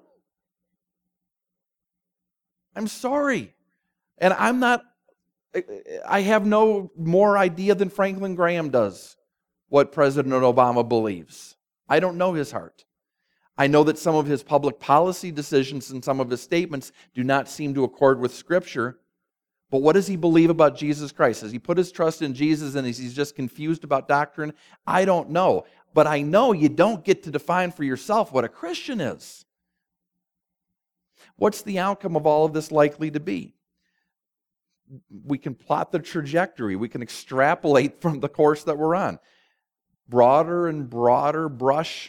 I'm sorry. And I'm not, I have no more idea than Franklin Graham does what President Obama believes. I don't know his heart. I know that some of his public policy decisions and some of his statements do not seem to accord with Scripture. But what does he believe about Jesus Christ? Has he put his trust in Jesus and is he just confused about doctrine? I don't know. But I know you don't get to define for yourself what a Christian is. What's the outcome of all of this likely to be? We can plot the trajectory. We can extrapolate from the course that we're on. Broader and broader brush,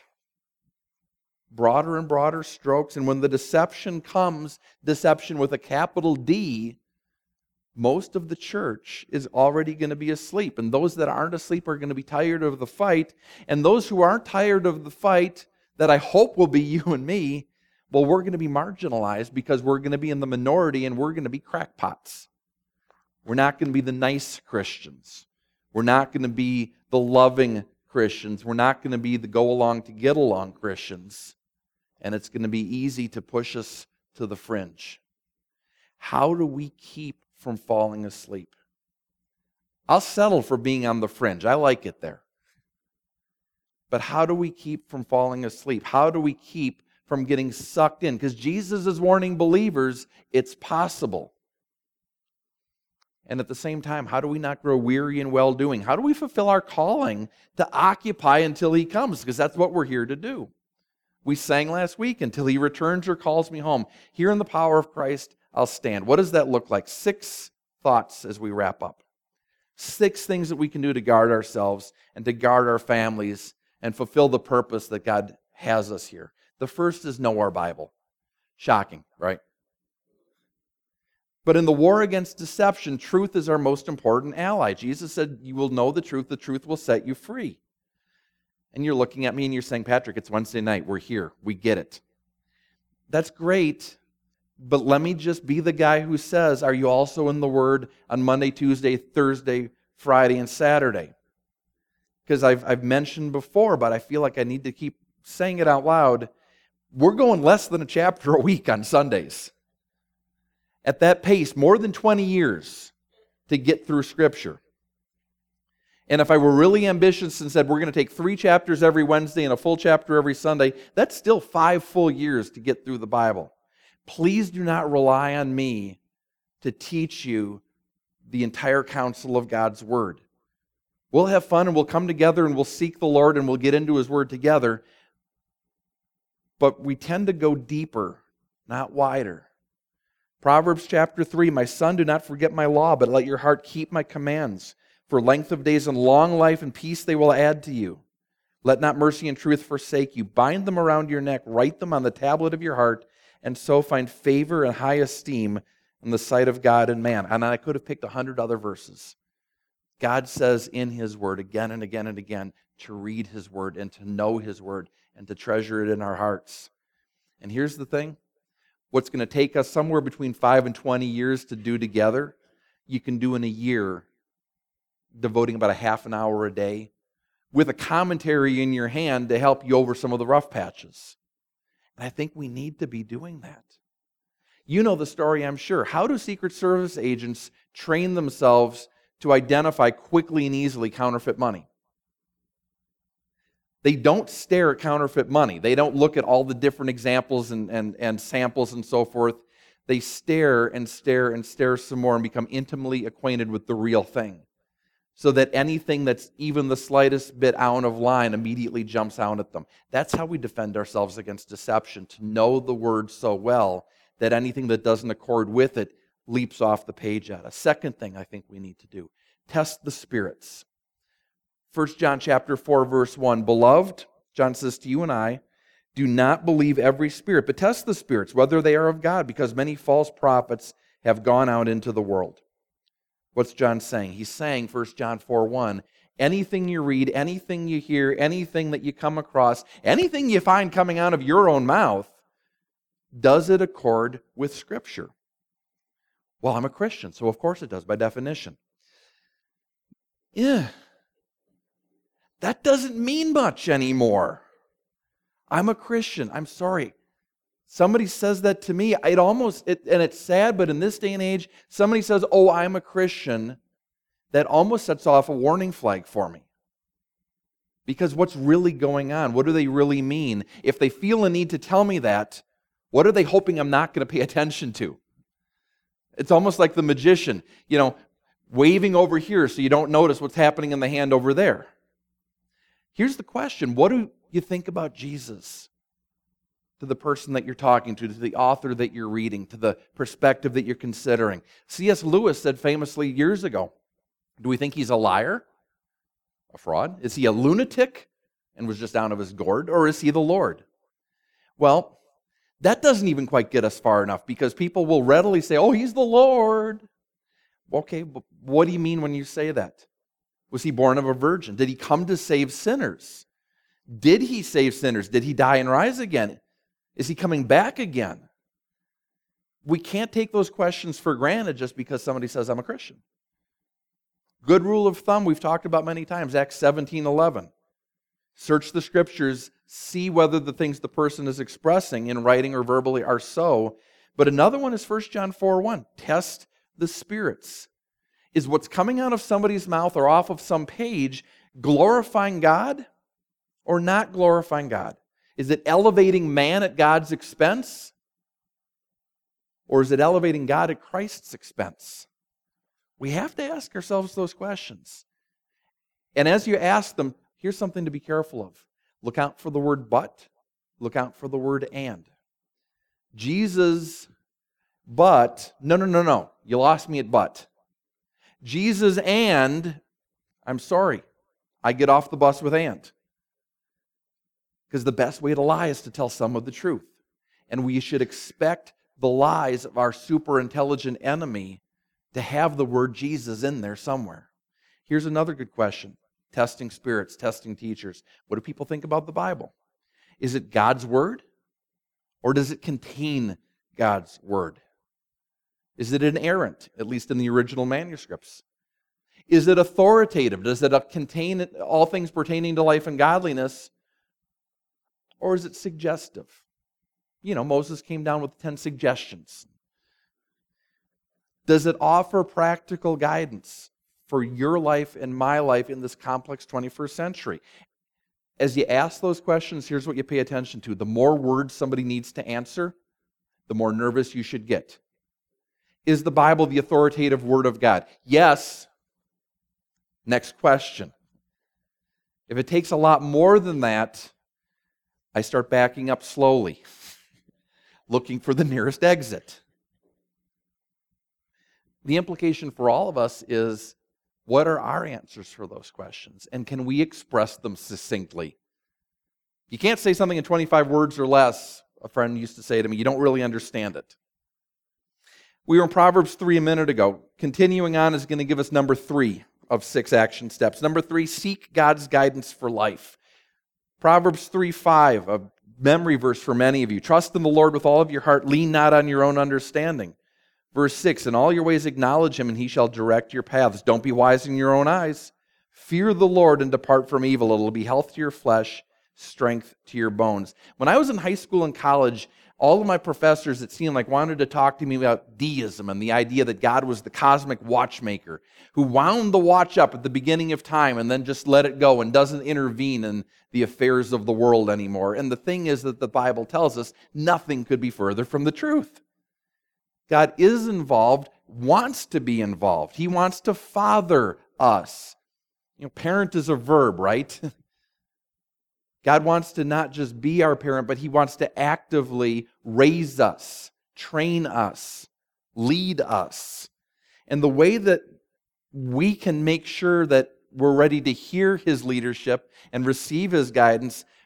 broader and broader strokes. And when the deception comes, deception with a capital D, most of the church is already going to be asleep. And those that aren't asleep are going to be tired of the fight. And those who aren't tired of the fight, that I hope will be you and me, well, we're going to be marginalized because we're going to be in the minority and we're going to be crackpots. We're not going to be the nice Christians. We're not going to be the loving Christians. We're not going to be the go-along to get-along Christians. And it's going to be easy to push us to the fringe. How do we keep from falling asleep? I'll settle for being on the fringe. I like it there. But how do we keep from falling asleep? How do we keep from getting sucked in? Because Jesus is warning believers it's possible. And at the same time, how do we not grow weary in well-doing? How do we fulfill our calling to occupy until He comes? Because that's what we're here to do. We sang last week, until He returns or calls me home. Here in the power of Christ, I'll stand. What does that look like? Six thoughts as we wrap up. Six things that we can do to guard ourselves and to guard our families and fulfill the purpose that God has us here. The first is know our Bible. Shocking, right? But in the war against deception, truth is our most important ally. Jesus said, you will know the truth, the truth will set you free. And you're looking at me and you're saying, Patrick, it's Wednesday night, we're here, we get it. That's great, but let me just be the guy who says, are you also in the Word on Monday, Tuesday, Thursday, Friday, and Saturday? Because I've, I've mentioned before, but I feel like I need to keep saying it out loud. We're going less than a chapter a week on Sundays. At that pace, more than twenty years to get through Scripture. And if I were really ambitious and said we're going to take three chapters every Wednesday and a full chapter every Sunday, that's still five full years to get through the Bible. Please do not rely on me to teach you the entire counsel of God's Word. We'll have fun and we'll come together and we'll seek the Lord and we'll get into His Word together. But we tend to go deeper, not wider. Proverbs chapter three, my son, do not forget my law, but let your heart keep my commands. For length of days and long life and peace they will add to you. Let not mercy and truth forsake you. Bind them around your neck, write them on the tablet of your heart, and so find favor and high esteem in the sight of God and man. And I could have picked a hundred other verses. God says in His Word again and again and again to read His Word and to know His Word and to treasure it in our hearts. And here's the thing. What's going to take us somewhere between five and twenty years to do together, you can do in a year, devoting about a half an hour a day, with a commentary in your hand to help you over some of the rough patches. And I think we need to be doing that. You know the story, I'm sure. How do Secret Service agents train themselves to identify quickly and easily counterfeit money? They don't stare at counterfeit money. They don't look at all the different examples and, and, and samples and so forth. They stare and stare and stare some more and become intimately acquainted with the real thing. So that anything that's even the slightest bit out of line immediately jumps out at them. That's how we defend ourselves against deception, to know the Word so well that anything that doesn't accord with it leaps off the page at us. Second thing I think we need to do, test the spirits. First John chapter four, verse one, Beloved, John says to you and I, do not believe every spirit, but test the spirits, whether they are of God, because many false prophets have gone out into the world. What's John saying? He's saying, First John four one, anything you read, anything you hear, anything that you come across, anything you find coming out of your own mouth, does it accord with Scripture? Well, I'm a Christian, so of course it does, by definition. Yeah. That doesn't mean much anymore. I'm a Christian. I'm sorry. Somebody says that to me, it almost, it, and it's sad, but in this day and age, somebody says, oh, I'm a Christian, that almost sets off a warning flag for me. Because what's really going on? What do they really mean? If they feel a need to tell me that, what are they hoping I'm not going to pay attention to? It's almost like the magician, you know, waving over here so you don't notice what's happening in the hand over there. Here's the question. What do you think about Jesus? To the person that you're talking to, to the author that you're reading, to the perspective that you're considering. C S Lewis said famously years ago, do we think he's a liar? A fraud? Is he a lunatic and was just down of his gourd? Or is he the Lord? Well, that doesn't even quite get us far enough, because people will readily say, oh, he's the Lord. Okay, but what do you mean when you say that? Was he born of a virgin? Did he come to save sinners? Did he save sinners? Did he die and rise again? Is he coming back again? We can't take those questions for granted just because somebody says, I'm a Christian. Good rule of thumb we've talked about many times, Acts seventeen eleven. Search the Scriptures, see whether the things the person is expressing in writing or verbally are so. But another one is First John four one. Test the spirits. Is what's coming out of somebody's mouth or off of some page glorifying God or not glorifying God? Is it elevating man at God's expense? Or is it elevating God at Christ's expense? We have to ask ourselves those questions. And as you ask them, here's something to be careful of. Look out for the word but. Look out for the word and. Jesus, but, no, no, no, no. You lost me at but. Jesus and, I'm sorry, I get off the bus with and. Because the best way to lie is to tell some of the truth. And we should expect the lies of our super intelligent enemy to have the word Jesus in there somewhere. Here's another good question. Testing spirits, testing teachers. What do people think about the Bible? Is it God's word? Or does it contain God's word? Is it inerrant, at least in the original manuscripts? Is it authoritative? Does it contain all things pertaining to life and godliness? Or is it suggestive? You know, Moses came down with ten suggestions. Does it offer practical guidance for your life and my life in this complex twenty-first century? As you ask those questions, here's what you pay attention to. The more words somebody needs to answer, the more nervous you should get. Is the Bible the authoritative Word of God? Yes. Next question. If it takes a lot more than that, I start backing up slowly, looking for the nearest exit. The implication for all of us is, what are our answers for those questions? And can we express them succinctly? You can't say something in twenty-five words or less, a friend used to say to me, you don't really understand it. We were in Proverbs three a minute ago. Continuing on is going to give us number three of six action steps. Number three, seek God's guidance for life. Proverbs three five, a memory verse for many of you. Trust in the Lord with all of your heart. Lean not on your own understanding. Verse six, in all your ways acknowledge Him, and He shall direct your paths. Don't be wise in your own eyes. Fear the Lord and depart from evil. It'll be health to your flesh, strength to your bones. When I was in high school and college, all of my professors, it seemed like, wanted to talk to me about deism and the idea that God was the cosmic watchmaker who wound the watch up at the beginning of time and then just let it go and doesn't intervene in the affairs of the world anymore. And the thing is that the Bible tells us nothing could be further from the truth. God is involved, wants to be involved. He wants to father us. You know, parent is a verb, right? God wants to not just be our parent, but He wants to actively raise us, train us, lead us. And the way that we can make sure that we're ready to hear His leadership and receive His guidance,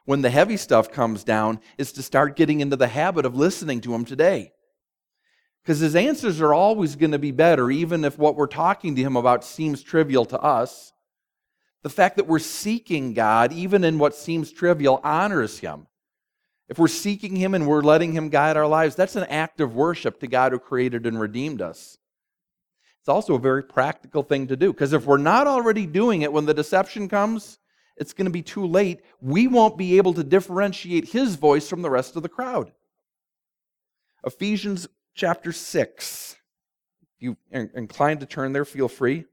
when the heavy stuff comes down is to start getting into the habit of listening to Him today. Because His answers are always going to be better, even if what we're talking to Him about seems trivial to us. The fact that we're seeking God, even in what seems trivial, honors Him. If we're seeking Him and we're letting Him guide our lives, that's an act of worship to God who created and redeemed us. It's also a very practical thing to do, because if we're not already doing it when the deception comes, it's going to be too late. We won't be able to differentiate His voice from the rest of the crowd. Ephesians chapter six. If you are inclined to turn there, feel free.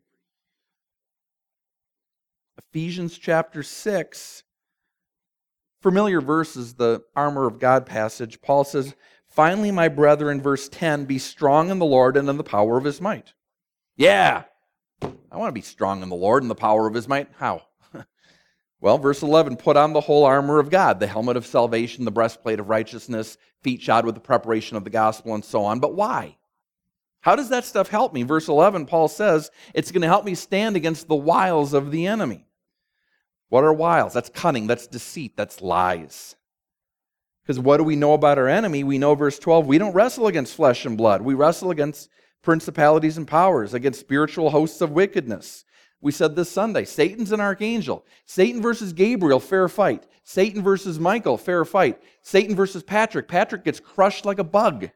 Ephesians chapter six. Familiar verse is the armor of God passage. Paul says, "Finally, my brethren," verse ten, "be strong in the Lord and in the power of His might." Yeah, I want to be strong in the Lord and the power of His might. How? Well, verse eleven, "Put on the whole armor of God, the helmet of salvation, the breastplate of righteousness, feet shod with the preparation of the gospel," and so on. But why? How does that stuff help me? Verse eleven, Paul says, it's going to help me stand against the wiles of the enemy. What are wiles? That's cunning, that's deceit, that's lies. Because what do we know about our enemy? We know, verse twelve, we don't wrestle against flesh and blood. We wrestle against principalities and powers, against spiritual hosts of wickedness. We said this Sunday, Satan's an archangel. Satan versus Gabriel, fair fight. Satan versus Michael, fair fight. Satan versus Patrick. Patrick gets crushed like a bug.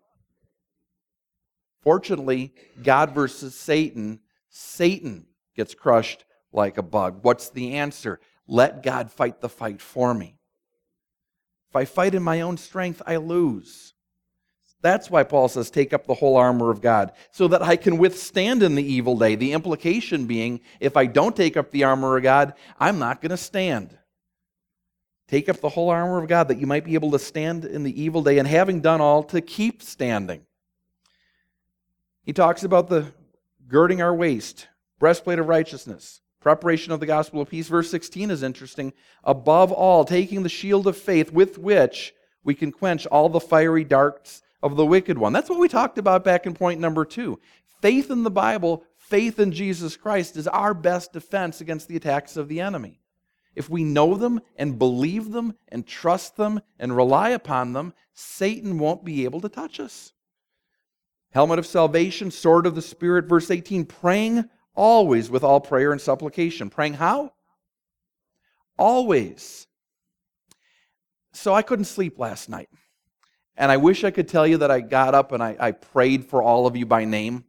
Fortunately, God versus Satan, Satan gets crushed like a bug. What's the answer? Let God fight the fight for me. If I fight in my own strength, I lose. That's why Paul says, take up the whole armor of God, so that I can withstand in the evil day. The implication being, if I don't take up the armor of God, I'm not going to stand. Take up the whole armor of God, that you might be able to stand in the evil day, and having done all, to keep standing. He talks about the girding our waist, breastplate of righteousness, preparation of the gospel of peace. Verse sixteen is interesting. Above all, taking the shield of faith, with which we can quench all the fiery darts of the wicked one. That's what we talked about back in point number two. Faith in the Bible, faith in Jesus Christ is our best defense against the attacks of the enemy. If we know them and believe them and trust them and rely upon them, Satan won't be able to touch us. Helmet of salvation, sword of the Spirit, verse eighteen, praying always with all prayer and supplication. Praying how? Always. So I couldn't sleep last night. And I wish I could tell you that I got up and I, I prayed for all of you by name.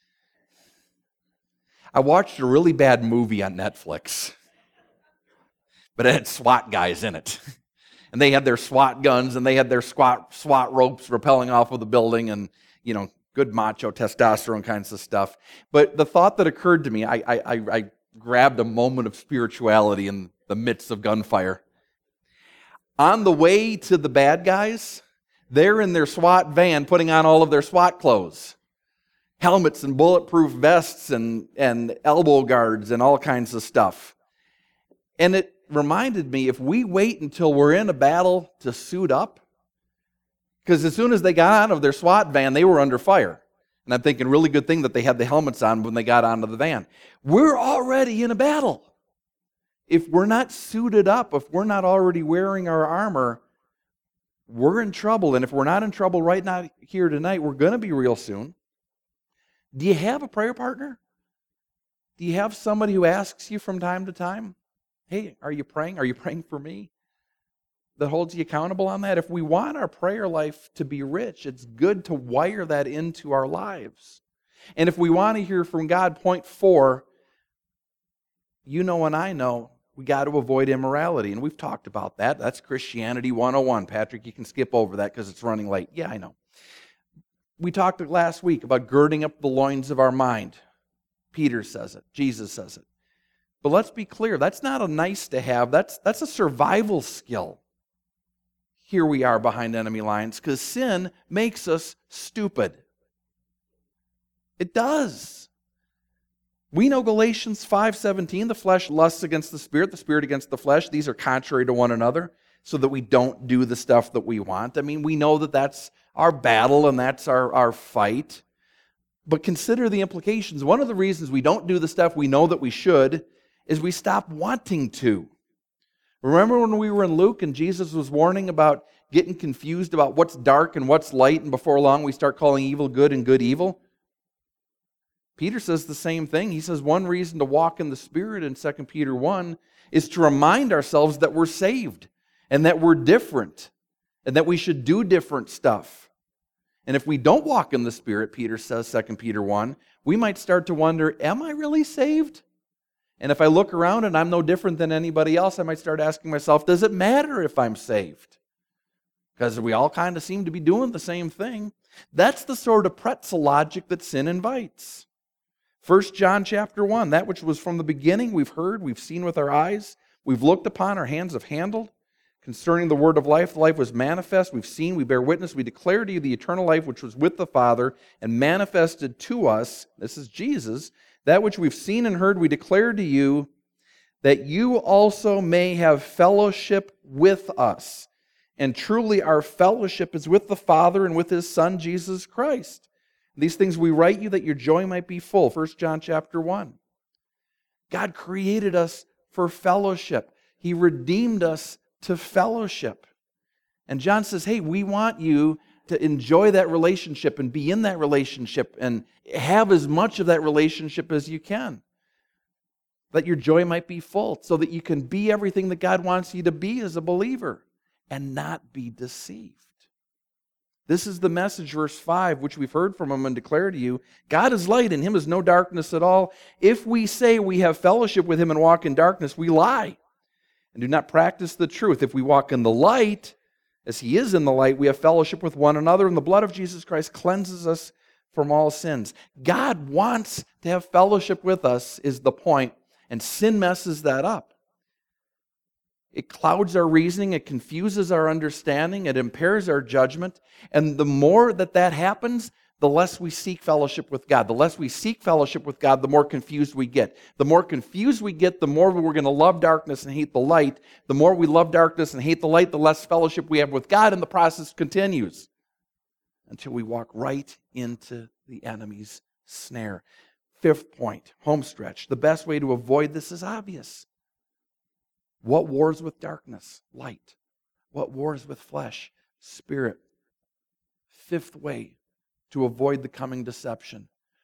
I watched a really bad movie on Netflix. But it had SWAT guys in it. And they had their SWAT guns and they had their SWAT, SWAT ropes rappelling off of the building and, you know, good macho testosterone kinds of stuff. But the thought that occurred to me, I, I, I grabbed a moment of spirituality in the midst of gunfire. On the way to the bad guys, they're in their SWAT van putting on all of their SWAT clothes. Helmets and bulletproof vests and, and elbow guards and all kinds of stuff. And it reminded me, if we wait until we're in a battle to suit up, because as soon as they got out of their SWAT van, they were under fire. And I'm thinking, really good thing that they had the helmets on when they got onto the van. We're already in a battle. If we're not suited up, if we're not already wearing our armor, we're in trouble. And if we're not in trouble right now here tonight, we're going to be real soon. Do you have a prayer partner? Do you have somebody who asks you from time to time, hey, are you praying? Are you praying for me? That holds you accountable on that. If we want our prayer life to be rich, it's good to wire that into our lives. And if we want to hear from God, point four, you know and I know, we got to avoid immorality. And we've talked about that. That's Christianity one oh one. Patrick, you can skip over that because it's running late. Yeah, I know. We talked last week about girding up the loins of our mind. Peter says it. Jesus says it. But let's be clear, that's not a nice to have. That's, that's a survival skill. Here we are behind enemy lines because sin makes us stupid. It does. We know Galatians five seventeen, the flesh lusts against the spirit, the spirit against the flesh. These are contrary to one another so that we don't do the stuff that we want. I mean, we know that that's our battle and that's our, our fight. But consider the implications. One of the reasons we don't do the stuff we know that we should is we stop wanting to. Remember when we were in Luke and Jesus was warning about getting confused about what's dark and what's light, and before long we start calling evil good and good evil? Peter says the same thing. He says one reason to walk in the Spirit in Second Peter one is to remind ourselves that we're saved and that we're different and that we should do different stuff. And if we don't walk in the Spirit, Peter says, Second Peter one, we might start to wonder, am I really saved? And if I look around and I'm no different than anybody else, I might start asking myself, does it matter if I'm saved? Because we all kind of seem to be doing the same thing. That's the sort of pretzel logic that sin invites. First John chapter one, that which was from the beginning, we've heard, we've seen with our eyes, we've looked upon, our hands have handled. Concerning the word of life, the life was manifest, we've seen, we bear witness, we declare to you the eternal life which was with the Father and manifested to us, this is Jesus, that which we've seen and heard, we declare to you, that you also may have fellowship with us. And truly our fellowship is with the Father and with His Son, Jesus Christ. These things we write you that your joy might be full. First John chapter one. God created us for fellowship. He redeemed us to fellowship. And John says, hey, we want you to enjoy that relationship and be in that relationship and have as much of that relationship as you can. That your joy might be full so that you can be everything that God wants you to be as a believer and not be deceived. This is the message, verse five, which we've heard from Him and declare to you. God is light, in Him is no darkness at all. If we say we have fellowship with Him and walk in darkness, we lie and do not practice the truth. If we walk in the light, as He is in the light, we have fellowship with one another, and the blood of Jesus Christ cleanses us from all sins. God wants to have fellowship with us, is the point, and sin messes that up. It clouds our reasoning, it confuses our understanding, it impairs our judgment. And the more that that happens, the less we seek fellowship with God. The less we seek fellowship with God, the more confused we get. The more confused we get, the more we're going to love darkness and hate the light. The more we love darkness and hate the light, the less fellowship we have with God, and the process continues until we walk right into the enemy's snare. Fifth point, home stretch. The best way to avoid this is obvious. What wars with darkness? Light. What wars with flesh? Spirit. Fifth way to avoid the coming deception.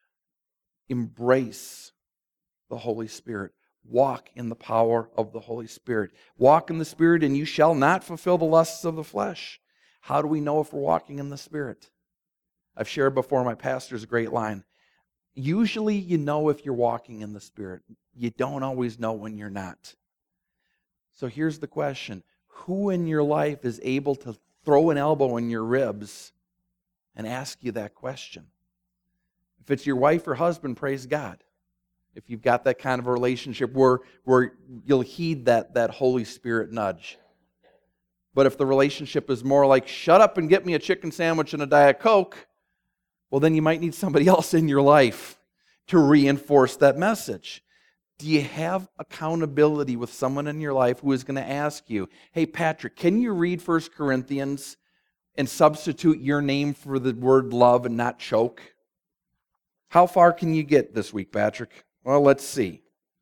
Embrace the Holy Spirit. Walk in the power of the Holy Spirit. Walk in the Spirit and you shall not fulfill the lusts of the flesh. How do we know if we're walking in the Spirit? I've shared before my pastor's great line. Usually you know if you're walking in the Spirit. You don't always know when you're not. So here's the question. Who in your life is able to throw an elbow in your ribs and ask you that question? If it's your wife or husband, praise God. If you've got that kind of a relationship where, where you'll heed that, that Holy Spirit nudge. But if the relationship is more like, shut up and get me a chicken sandwich and a Diet Coke, well, then you might need somebody else in your life to reinforce that message. Do you have accountability with someone in your life who is going to ask you, hey, Patrick, can you read First Corinthians and substitute your name for the word love and not choke? How far can you get this week, Patrick? Well, let's see.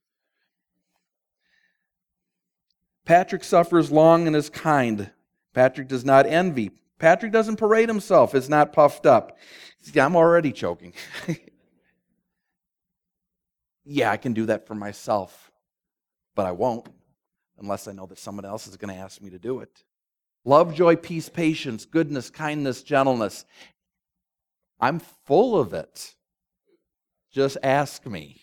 Patrick suffers long and is kind. Patrick does not envy. Patrick doesn't parade himself, is not puffed up. See, I'm already choking. Yeah, I can do that for myself, but I won't unless I know that someone else is going to ask me to do it. Love, joy, peace, patience, goodness, kindness, gentleness. I'm full of it. Just ask me.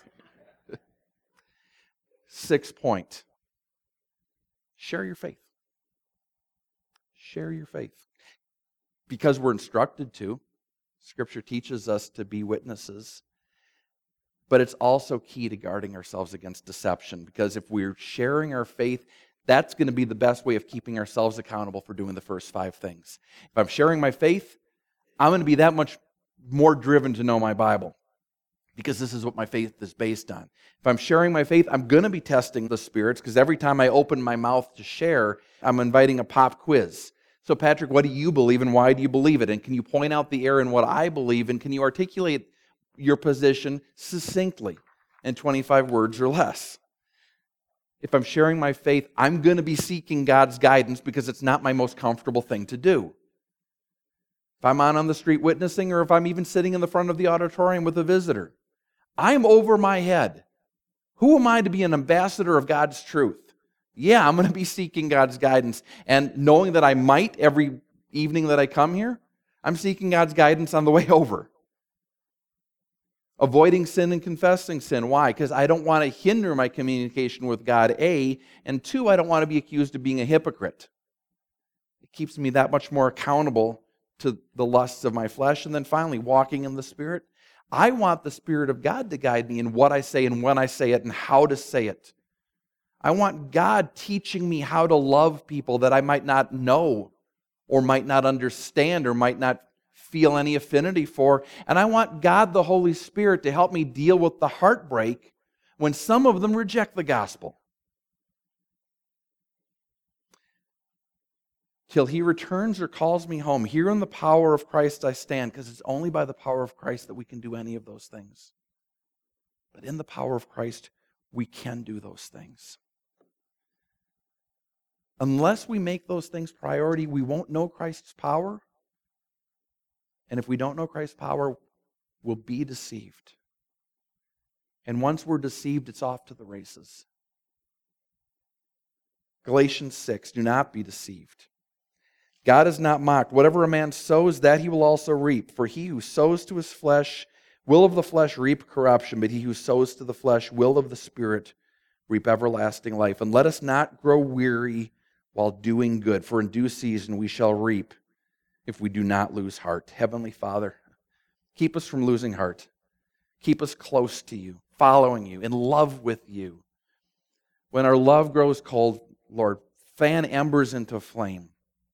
Sixth point. Share your faith. Share your faith. Because we're instructed to. Scripture teaches us to be witnesses. But it's also key to guarding ourselves against deception, because if we're sharing our faith, that's going to be the best way of keeping ourselves accountable for doing the first five things. If I'm sharing my faith, I'm going to be that much more driven to know my Bible, because this is what my faith is based on. If I'm sharing my faith, I'm going to be testing the spirits, because every time I open my mouth to share, I'm inviting a pop quiz. So, Patrick, what do you believe and why do you believe it? And can you point out the error in what I believe, and can you articulate your position succinctly in twenty-five words or less? if I'm sharing my faith, I'm going to be seeking God's guidance because it's not my most comfortable thing to do. If I'm out on the street witnessing, or if I'm even sitting in the front of the auditorium with a visitor, I'm over my head. Who am I to be an ambassador of God's truth? Yeah, I'm going to be seeking God's guidance. And knowing that I might every evening that I come here, I'm seeking God's guidance on the way over. Avoiding sin and confessing sin. Why? Because I don't want to hinder my communication with God, A, and two, I don't want to be accused of being a hypocrite. It keeps me that much more accountable to the lusts of my flesh. And then finally, walking in the Spirit. I want the Spirit of God to guide me in what I say and when I say it and how to say it. I want God teaching me how to love people that I might not know or might not understand or might not feel any affinity for. And I want God, the Holy Spirit, to help me deal with the heartbreak when some of them reject the gospel. Till He returns or calls me home, here in the power of Christ I stand, because it's only by the power of Christ that we can do any of those things. But in the power of Christ, we can do those things. Unless we make those things priority, we won't know Christ's power. And if we don't know Christ's power, we'll be deceived. And once we're deceived, it's off to the races. Galatians six, do not be deceived. God is not mocked. Whatever a man sows, that he will also reap. For he who sows to his flesh will of the flesh reap corruption, but he who sows to the flesh will of the Spirit reap everlasting life. And let us not grow weary while doing good, for in due season we shall reap if we do not lose heart. Heavenly Father, keep us from losing heart. Keep us close to you, following you, in love with you. When our love grows cold, Lord, fan embers into flame.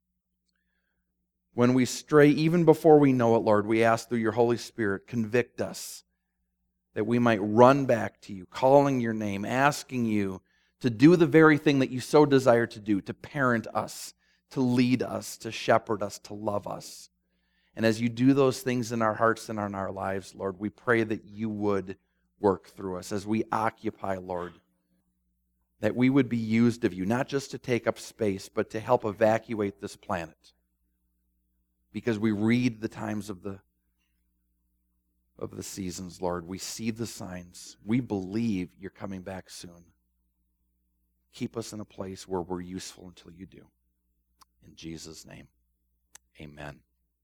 When we stray, even before we know it, Lord, we ask through your Holy Spirit, convict us that we might run back to you, calling your name, asking you to do the very thing that you so desire to do, to parent us, to lead us, to shepherd us, to love us. And as you do those things in our hearts and in our lives, Lord, we pray that you would work through us as we occupy, Lord, that we would be used of you, not just to take up space, but to help evacuate this planet. Because we read the times of the, of the seasons, Lord. We see the signs. We believe you're coming back soon. Keep us in a place where we're useful until you do. In Jesus' name, amen.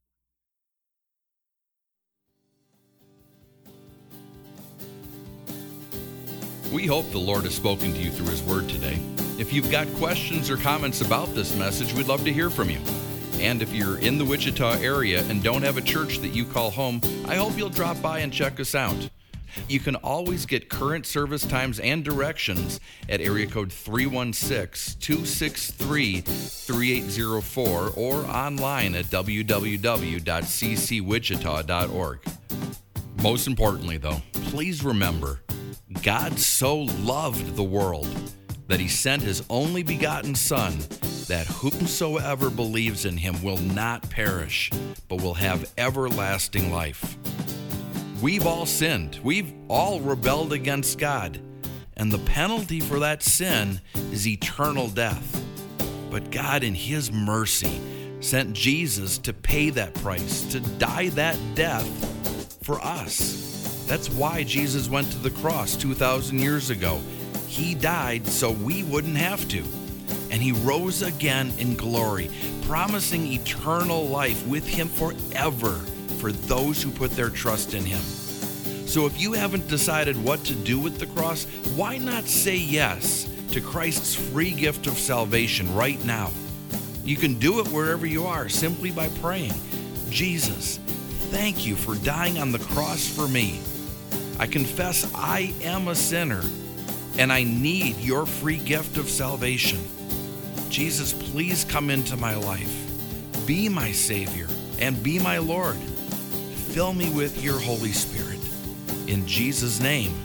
We hope the Lord has spoken to you through His Word today. If you've got questions or comments about this message, we'd love to hear from you. And if you're in the Wichita area and don't have a church that you call home, I hope you'll drop by and check us out. You can always get current service times and directions at area code three one six, two six three, three eight zero four or online at w w w dot c c wichita dot org. Most importantly, though, please remember, God so loved the world that He sent His only begotten Son, that whomsoever believes in Him will not perish, but will have everlasting life. We've all sinned. We've all rebelled against God. And the penalty for that sin is eternal death. But God, in His mercy, sent Jesus to pay that price, to die that death for us. That's why Jesus went to the cross two thousand years ago. He died so we wouldn't have to. And He rose again in glory, promising eternal life with Him forever for those who put their trust in Him. So if you haven't decided what to do with the cross, why not say yes to Christ's free gift of salvation right now? You can do it wherever you are simply by praying, Jesus, thank you for dying on the cross for me. I confess I am a sinner and I need your free gift of salvation. Jesus, please come into my life. Be my Savior and be my Lord. Fill me with your Holy Spirit. In Jesus' name,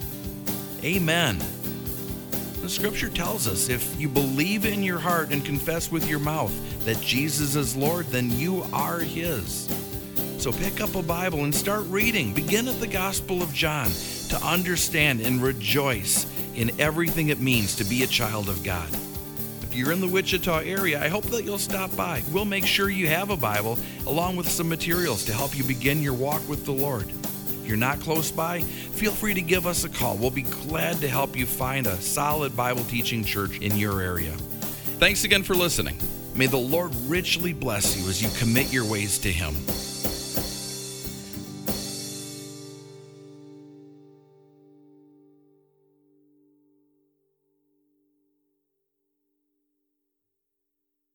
amen. The Scripture tells us if you believe in your heart and confess with your mouth that Jesus is Lord, then you are His. So pick up a Bible and start reading. Begin at the Gospel of John to understand and rejoice in everything it means to be a child of God. If you're in the Wichita area, I hope that you'll stop by. We'll make sure you have a Bible along with some materials to help you begin your walk with the Lord. If you're not close by, feel free to give us a call. We'll be glad to help you find a solid Bible teaching church in your area. Thanks again for listening. May the Lord richly bless you as you commit your ways to Him.